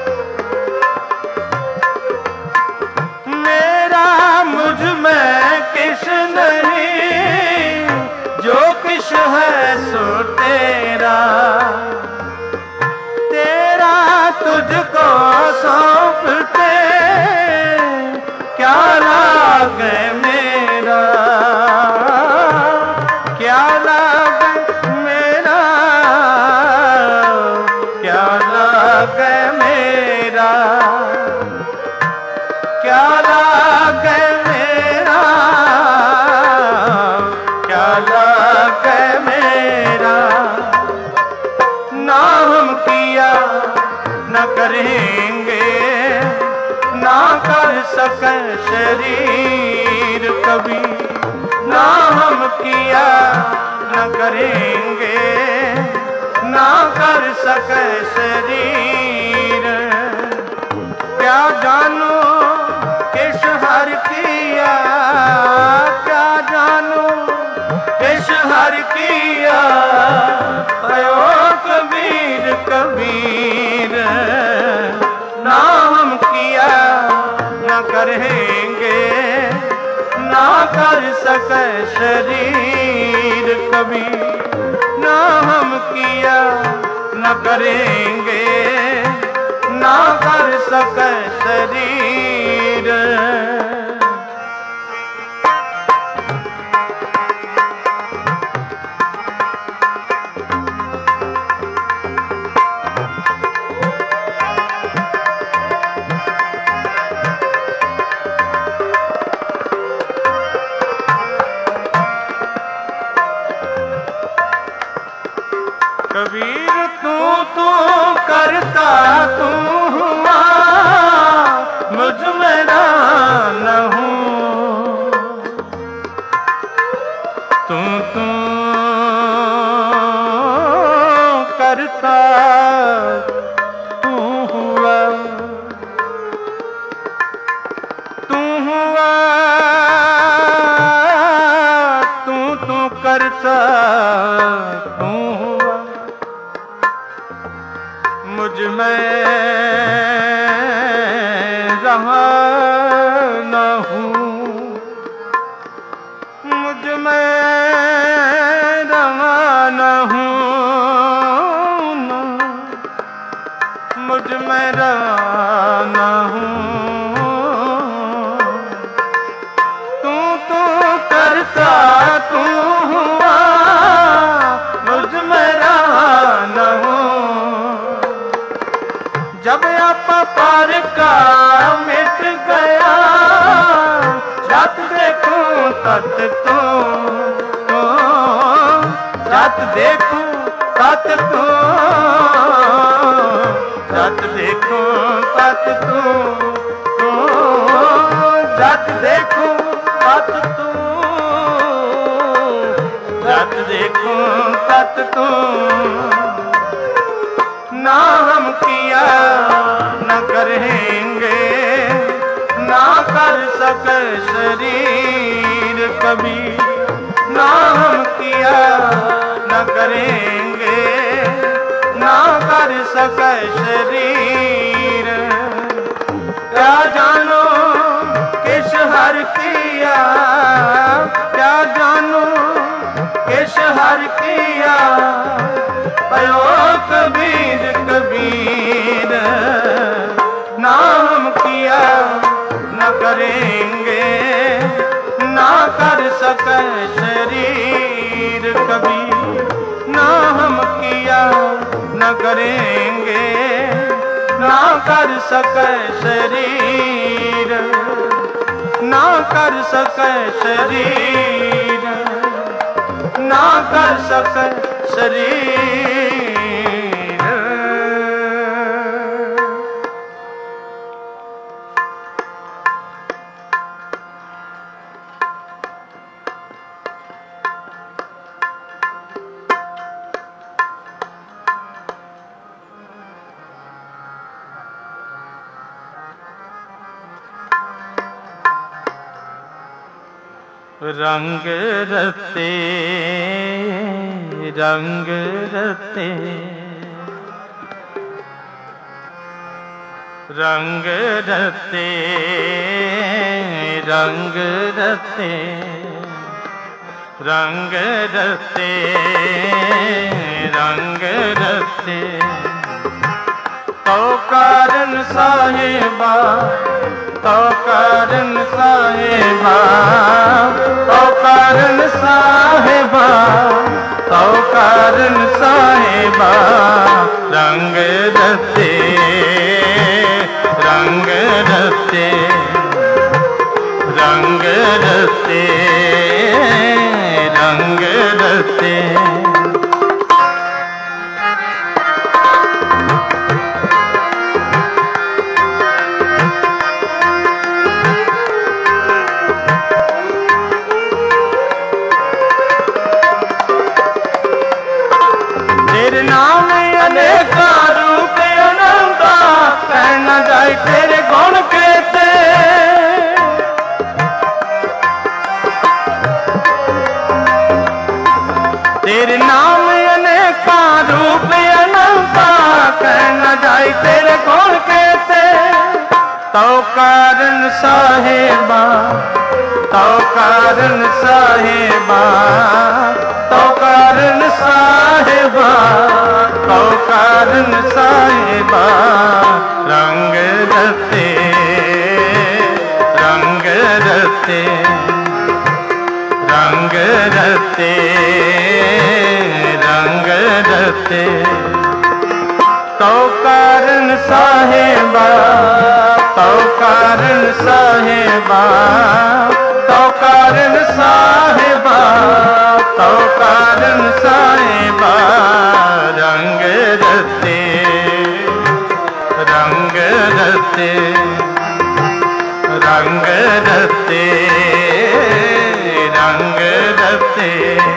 Speaker 1: शरीर कभी ना हम किया न करेंगे, ना कर सके शरीर। क्या जानू किस हर किया, क्या जानू किस हर किया, भयो कबीर कबीर। ना हम किया न करेंगे, ना कर सके शरीर कभी। ना हम किया न करेंगे, ना कर सके शरीर। कबीर तू करता तू हुआ, मुझ में न हूँ। तू करता तू हुआ, तू हुआ, तू करता तू हुआ। मुझ में रहा न हूँ, मुझ में रहा न हूँ, मुझ में रहा न हूँ। तू करता तू हुआ, मुझ में रहा न हूँ। जब पार का मिट गया, जब देखूं तत तू, जब देखूं तत तू, जब देखूं तत तू, जब देखूं तत तू, जब देखूं तत तू। ना हम किया न करेंगे, ना कर सके शरीर कभी। ना हम किया न करेंगे, ना कर सके शरीर। क्या जानो किस हर किया, क्या जानू किस हर किया, भयो कबीर कबीर। ना हम किया न करेंगे, ना कर सके शरीर कभी। ना हम किया न करेंगे, ना कर सके शरीर, ना कर सके शरीर, ना कर सके शरीर। रंग रते रंग रते, रंग रते रंग रते, रंग रते रंग रते। तो कारण साहिबा, तो कारण साहिबा, तो कारण साहिबा, तो कारण साहिबा। रंग रते रंग रते, रंग रते रंग रते। तेरे नाम अनेका रूप अनंता, कहना जाए तेरे गुण कहते। तेरे नाम अनेका रूप अनंता, कहना जाए तेरे गुण कहते। तो कारण साहेबा, तो कारण साहेबा, तो कारण साहेबा, तो कारण साहेबा, रंग रते, रंग रते, रंग रते, रंग रते। तो कारण साहेबा, तो कारण साहेबा, तो कारण साहेबा, तो कारण साहेबा, रंग रते, रंग रते, रंग रते, रंग रते।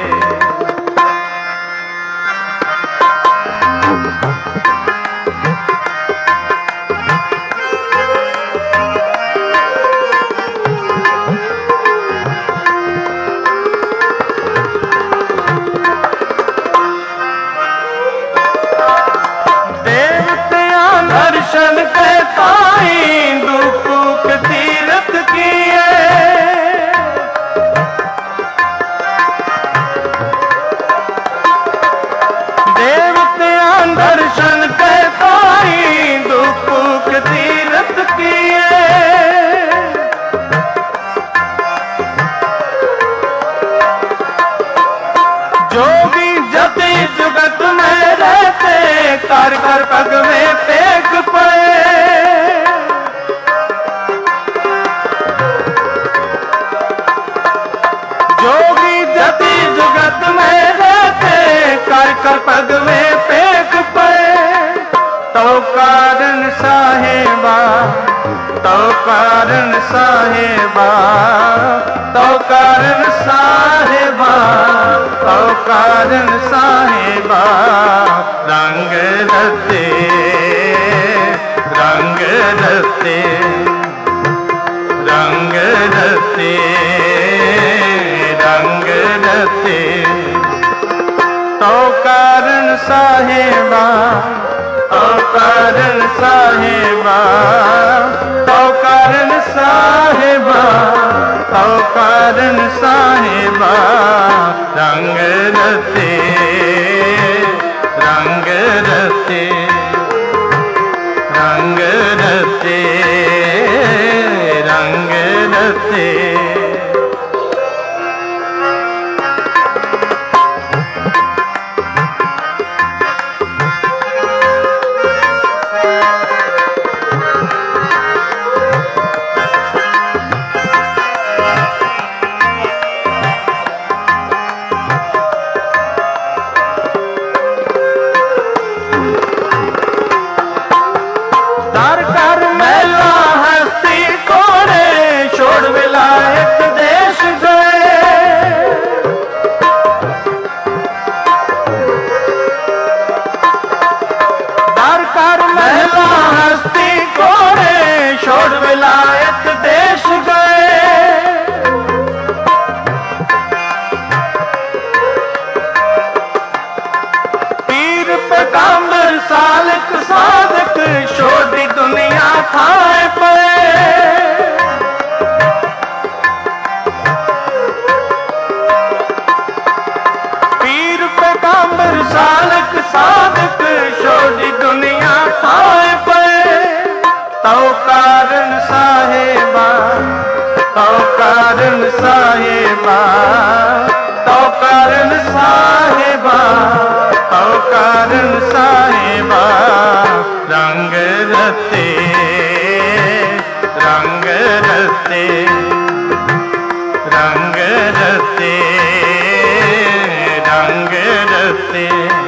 Speaker 1: दर्शन के ताई दुख तीरथ किए, देवतियां दर्शन के ताई दुख तीरथ किए। जोगी जति जुगत में रहते, कर कर पग में फेंक पड़े। जोगी जति जुगत में रहते, कर कर पग में फेंक पड़े। तो कारण साहेबा, तो कारण साहेबा, तो कारण साहेबा, तो कारण साहेबा, रंग रते, रंग रते, रंग रते, रंग रते। तो कारण साहेबा, तो कारण साहेबा, तो कारण साहेबा, तो कारण साहेबा, रंग रते, रंग रते, रंग रते, रंग रते। सालक साधक छोड़ी दुनिया थाए पे, पीर पैगंबर सालक साधक छोड़ी दुनिया थाए पे। तो कारण साहेबा, तो कारण साहेबा, तो कारण साहेबा, तो कारण साहेबा, रंग रते, रंग रते, रंग रते, रंग रते।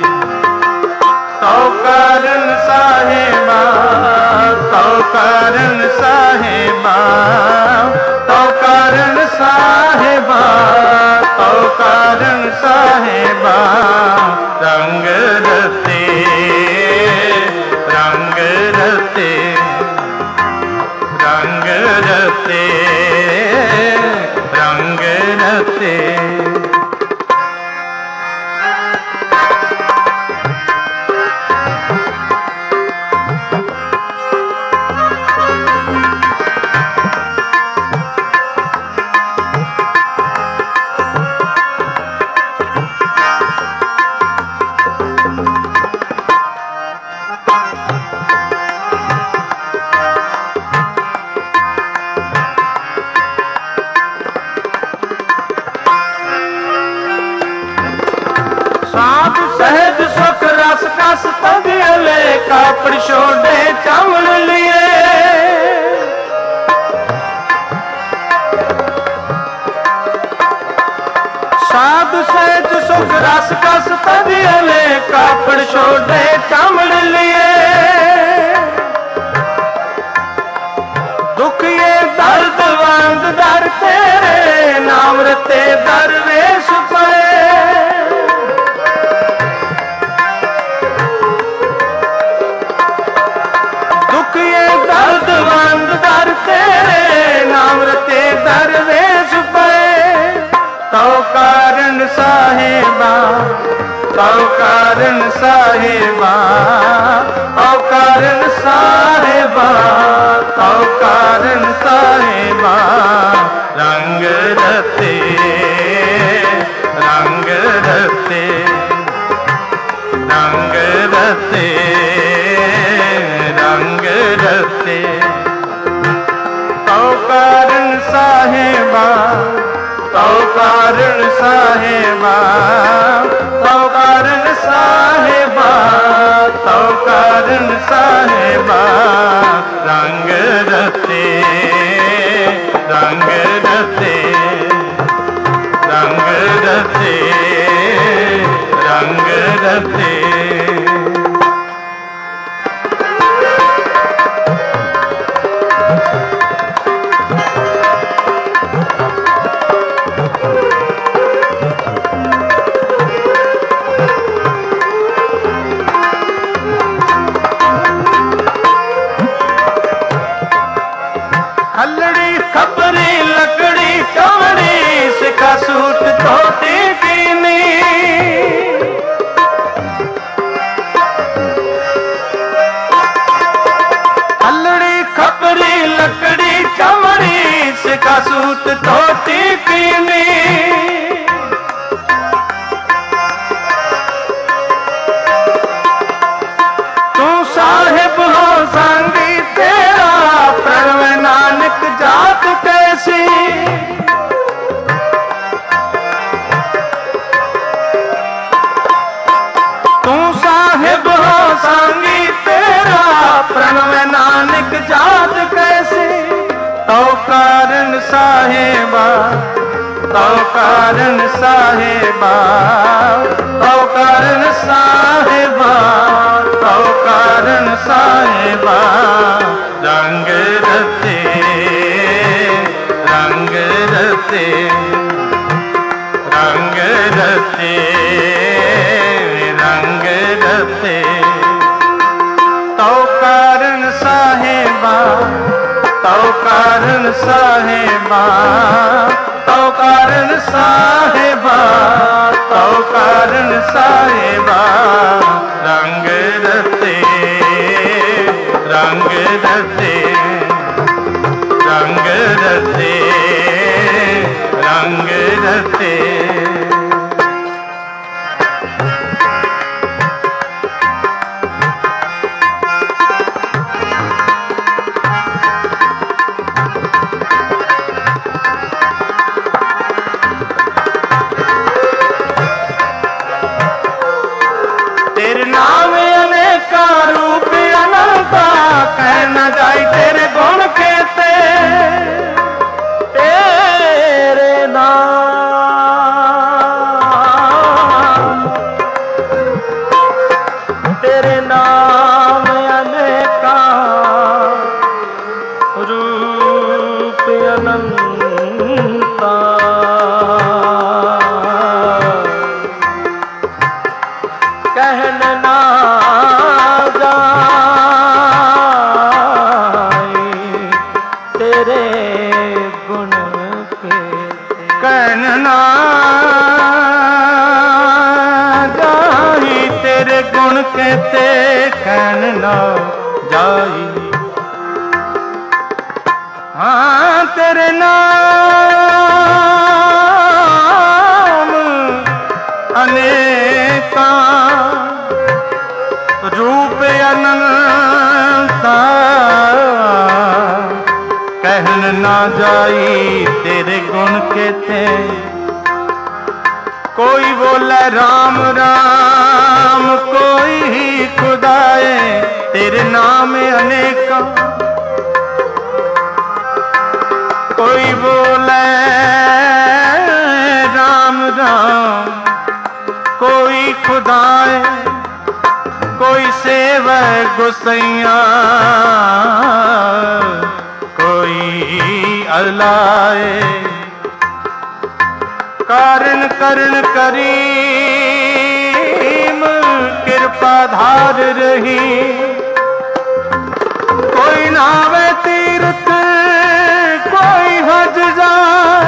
Speaker 1: तो कारण साहेबा, तो कारण साहेबा, तो कारण साहेबा, तो कारण साहेबा रंग रते रंग रते रंग रते रंग रते। साध सहज सुख रस कस तंगियले कापड़ छोड़े चावल लिए। साध सहज सुख रस कस तंगियले कापड़ छोड़े चावल लिए। दुख ये दर्द वांग दर तेरे नाम रते दरवेश पे। दर्द वंद दर तेरे नाम रते दरवेश पे। तो कारण साहेबा तो कारण साहेबा तो कारण साहेबा तो कारण साहेबा रंग रते रंग रते रंग रते रंग रते। तो कारण साहेबा तो कारण साहेबा तो कारण साहेबा तो कारण साहेबा रंग रते रंग रते रंग रते रंग रते। हलड़ी खबरी लकड़ी कवड़ी सिका सूट धोती कीनी। हलड़ी खबरी लकड़ी कवड़ी सिका सूट धोती कीनी। तू साहिब हो सांगी तेरा प्रणव नानक जात कैसी। तू साहिब हो सांगी तेरा प्रणव नानक जात कैसी। तो कारण साहेबा तो कारण साहेबा तो कारण साहेबा तो कारण साहेबा रंग रते रंग रते रंग रते रंग रते। तो कारण साहेबा तो कारण साहेबा तो कारण साहेबा तो कारण साहेबा रंग रते रंग रते रंग रते रंग रते। तेरे नाम अनेका रूप अनंता कह न जाए तेरे गुण कहते। तेरे नाम कहते कहन ना जाई। हाँ तेरे नाम अनेका रूप अनंता कहन ना जाई तेरे गुण कहते। कोई बोले राम राम कोई ही खुदाए तेरे नाम अनेका। कोई बोले राम राम कोई खुदाए कोई सेवा गुसैया कोई अलाए। कारण करण करीम कृपा धार रही। कोई नावे तीर्थ कोई हज जाए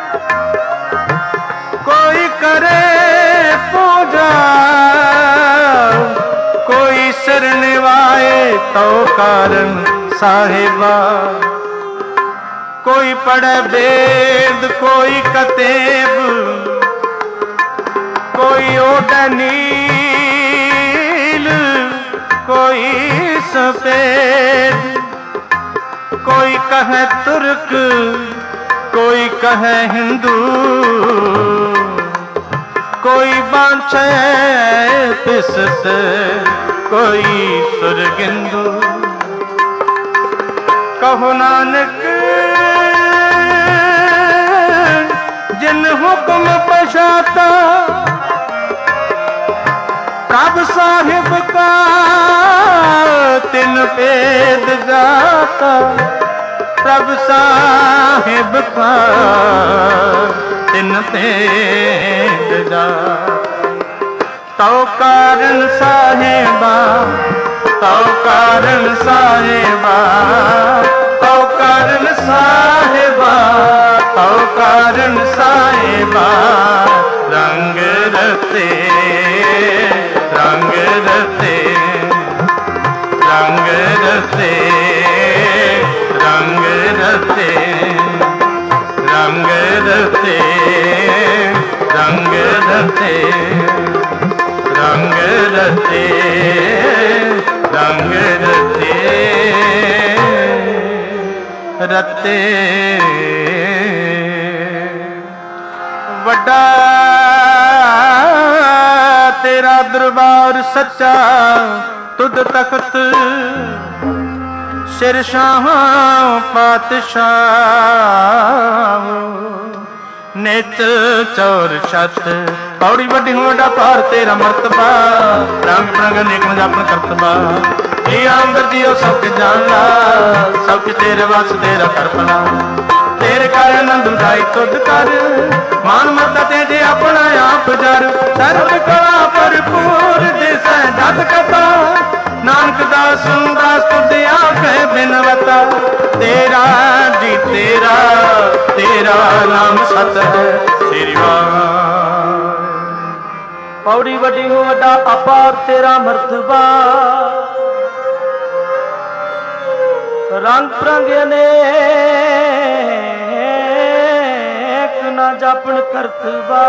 Speaker 1: कोई करे पूजा कोई सिर निवाए तो कारण साहिबा। कोई पढ़े वेद कोई कतेब कोई ओढ़े नील कोई सफेद। कोई कहे तुर्क कोई कहे हिंदू कोई बांछे पिसत कोई सुरगिंदू। कहो नानक जिन हुक्म पछाता प्रभ साहिब का तिन भेद जाता। प्रभ साहिब का तिन भेद जाता। तो कारण साहिबा तो कारण साहिबा तो कारण साहिबा तो कारण साहिबा। रंग रते रंग रते रंग रते रंग रते रंग रते रंग रते रंग रते रंग रते रते। वड्डा तेरा दरबार सच्चा तुद तख्त सिर शाह पातशाह। नित चौर छत पौड़ी वड्डी होड़ा पार तेरा मर्तबा। रंग बिरंग अनेक जापन करतबा। ये आमदर जियो सबके जानला सबके तेरे वास तेरा कर भला। तेरे कारण आनंद उठाई तुद कर मान मता तेजे अपना आप जर। सर्व कला भरपूर दिसै जत कथा नानक दास दास तुझे आखे बिनवता। तेरा जी तेरा तेरा नाम सत है श्री पौड़ी वड्डी हो वड्डा अपार तेरा मर्तबा। रंग बिरंग अनेक ना जापन करतबा।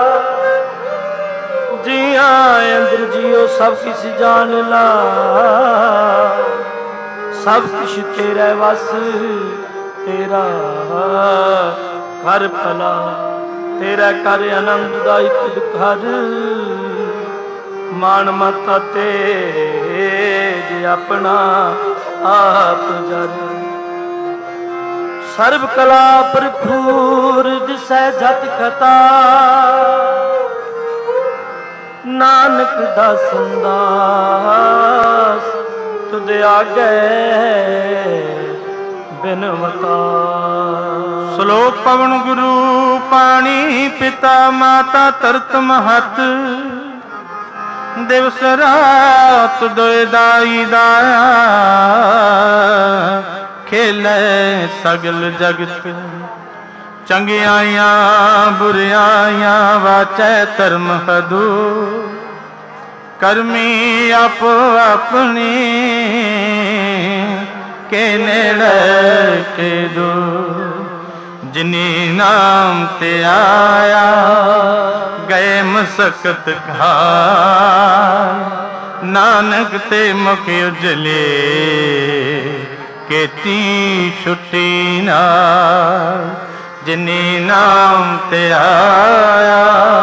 Speaker 1: जिया अंदर जियो सब किस जान ला सब कुछ तेरा वस तेरा घर भला। तेरा कर आनंद दाई खुद घर मान मता तेज अपना आप जर। सर्व कला भरपूर दिसै जत कथा नानक दासन दास तुद आगे बिनवता। श्लोक पवन गुरु पानी पिता माता तरत महत। दिवस रात दोए दाई दाया खेले सगल जगत। चंगियाइया बुरियाइया वाचै धर्म हदू ਕਰਮੀ ਆਪੋ ਆਪਣੀ ਕੇ ਨੇੜੇ ਕੇ ਦੂਰ। ਜਿਨੀ ਨਾਮ ਤੇ ਆਇਆ ਗਏ ਮਸਕਤ ਘਾਰ। ਨਾਨਕ ਤੇ ਮੁਖ ਉਜਲੇ ਕੀਤੀ ਛੁੱਟੀ ਨਾਲ। ਜਿਨੀ ਨਾਮ ਤੇ ਆਇਆ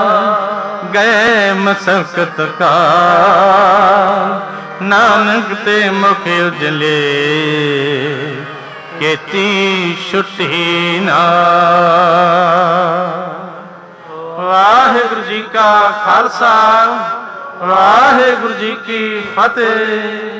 Speaker 1: ਗਏ ਮਸਕਤ ਘਾਰ। ਨਾਨਕ ਤੇ ਮੁਖ ਉਜਲੇ ਕੀਤੀ ਛੁੱਟੀ ਨਾਲ। ਵਾਹਿਗੁਰੂ ਜੀ ਕਾ ਖਾਲਸਾ, ਵਾਹਿਗੁਰੂ ਜੀ ਕੀ ਫਤਿਹ।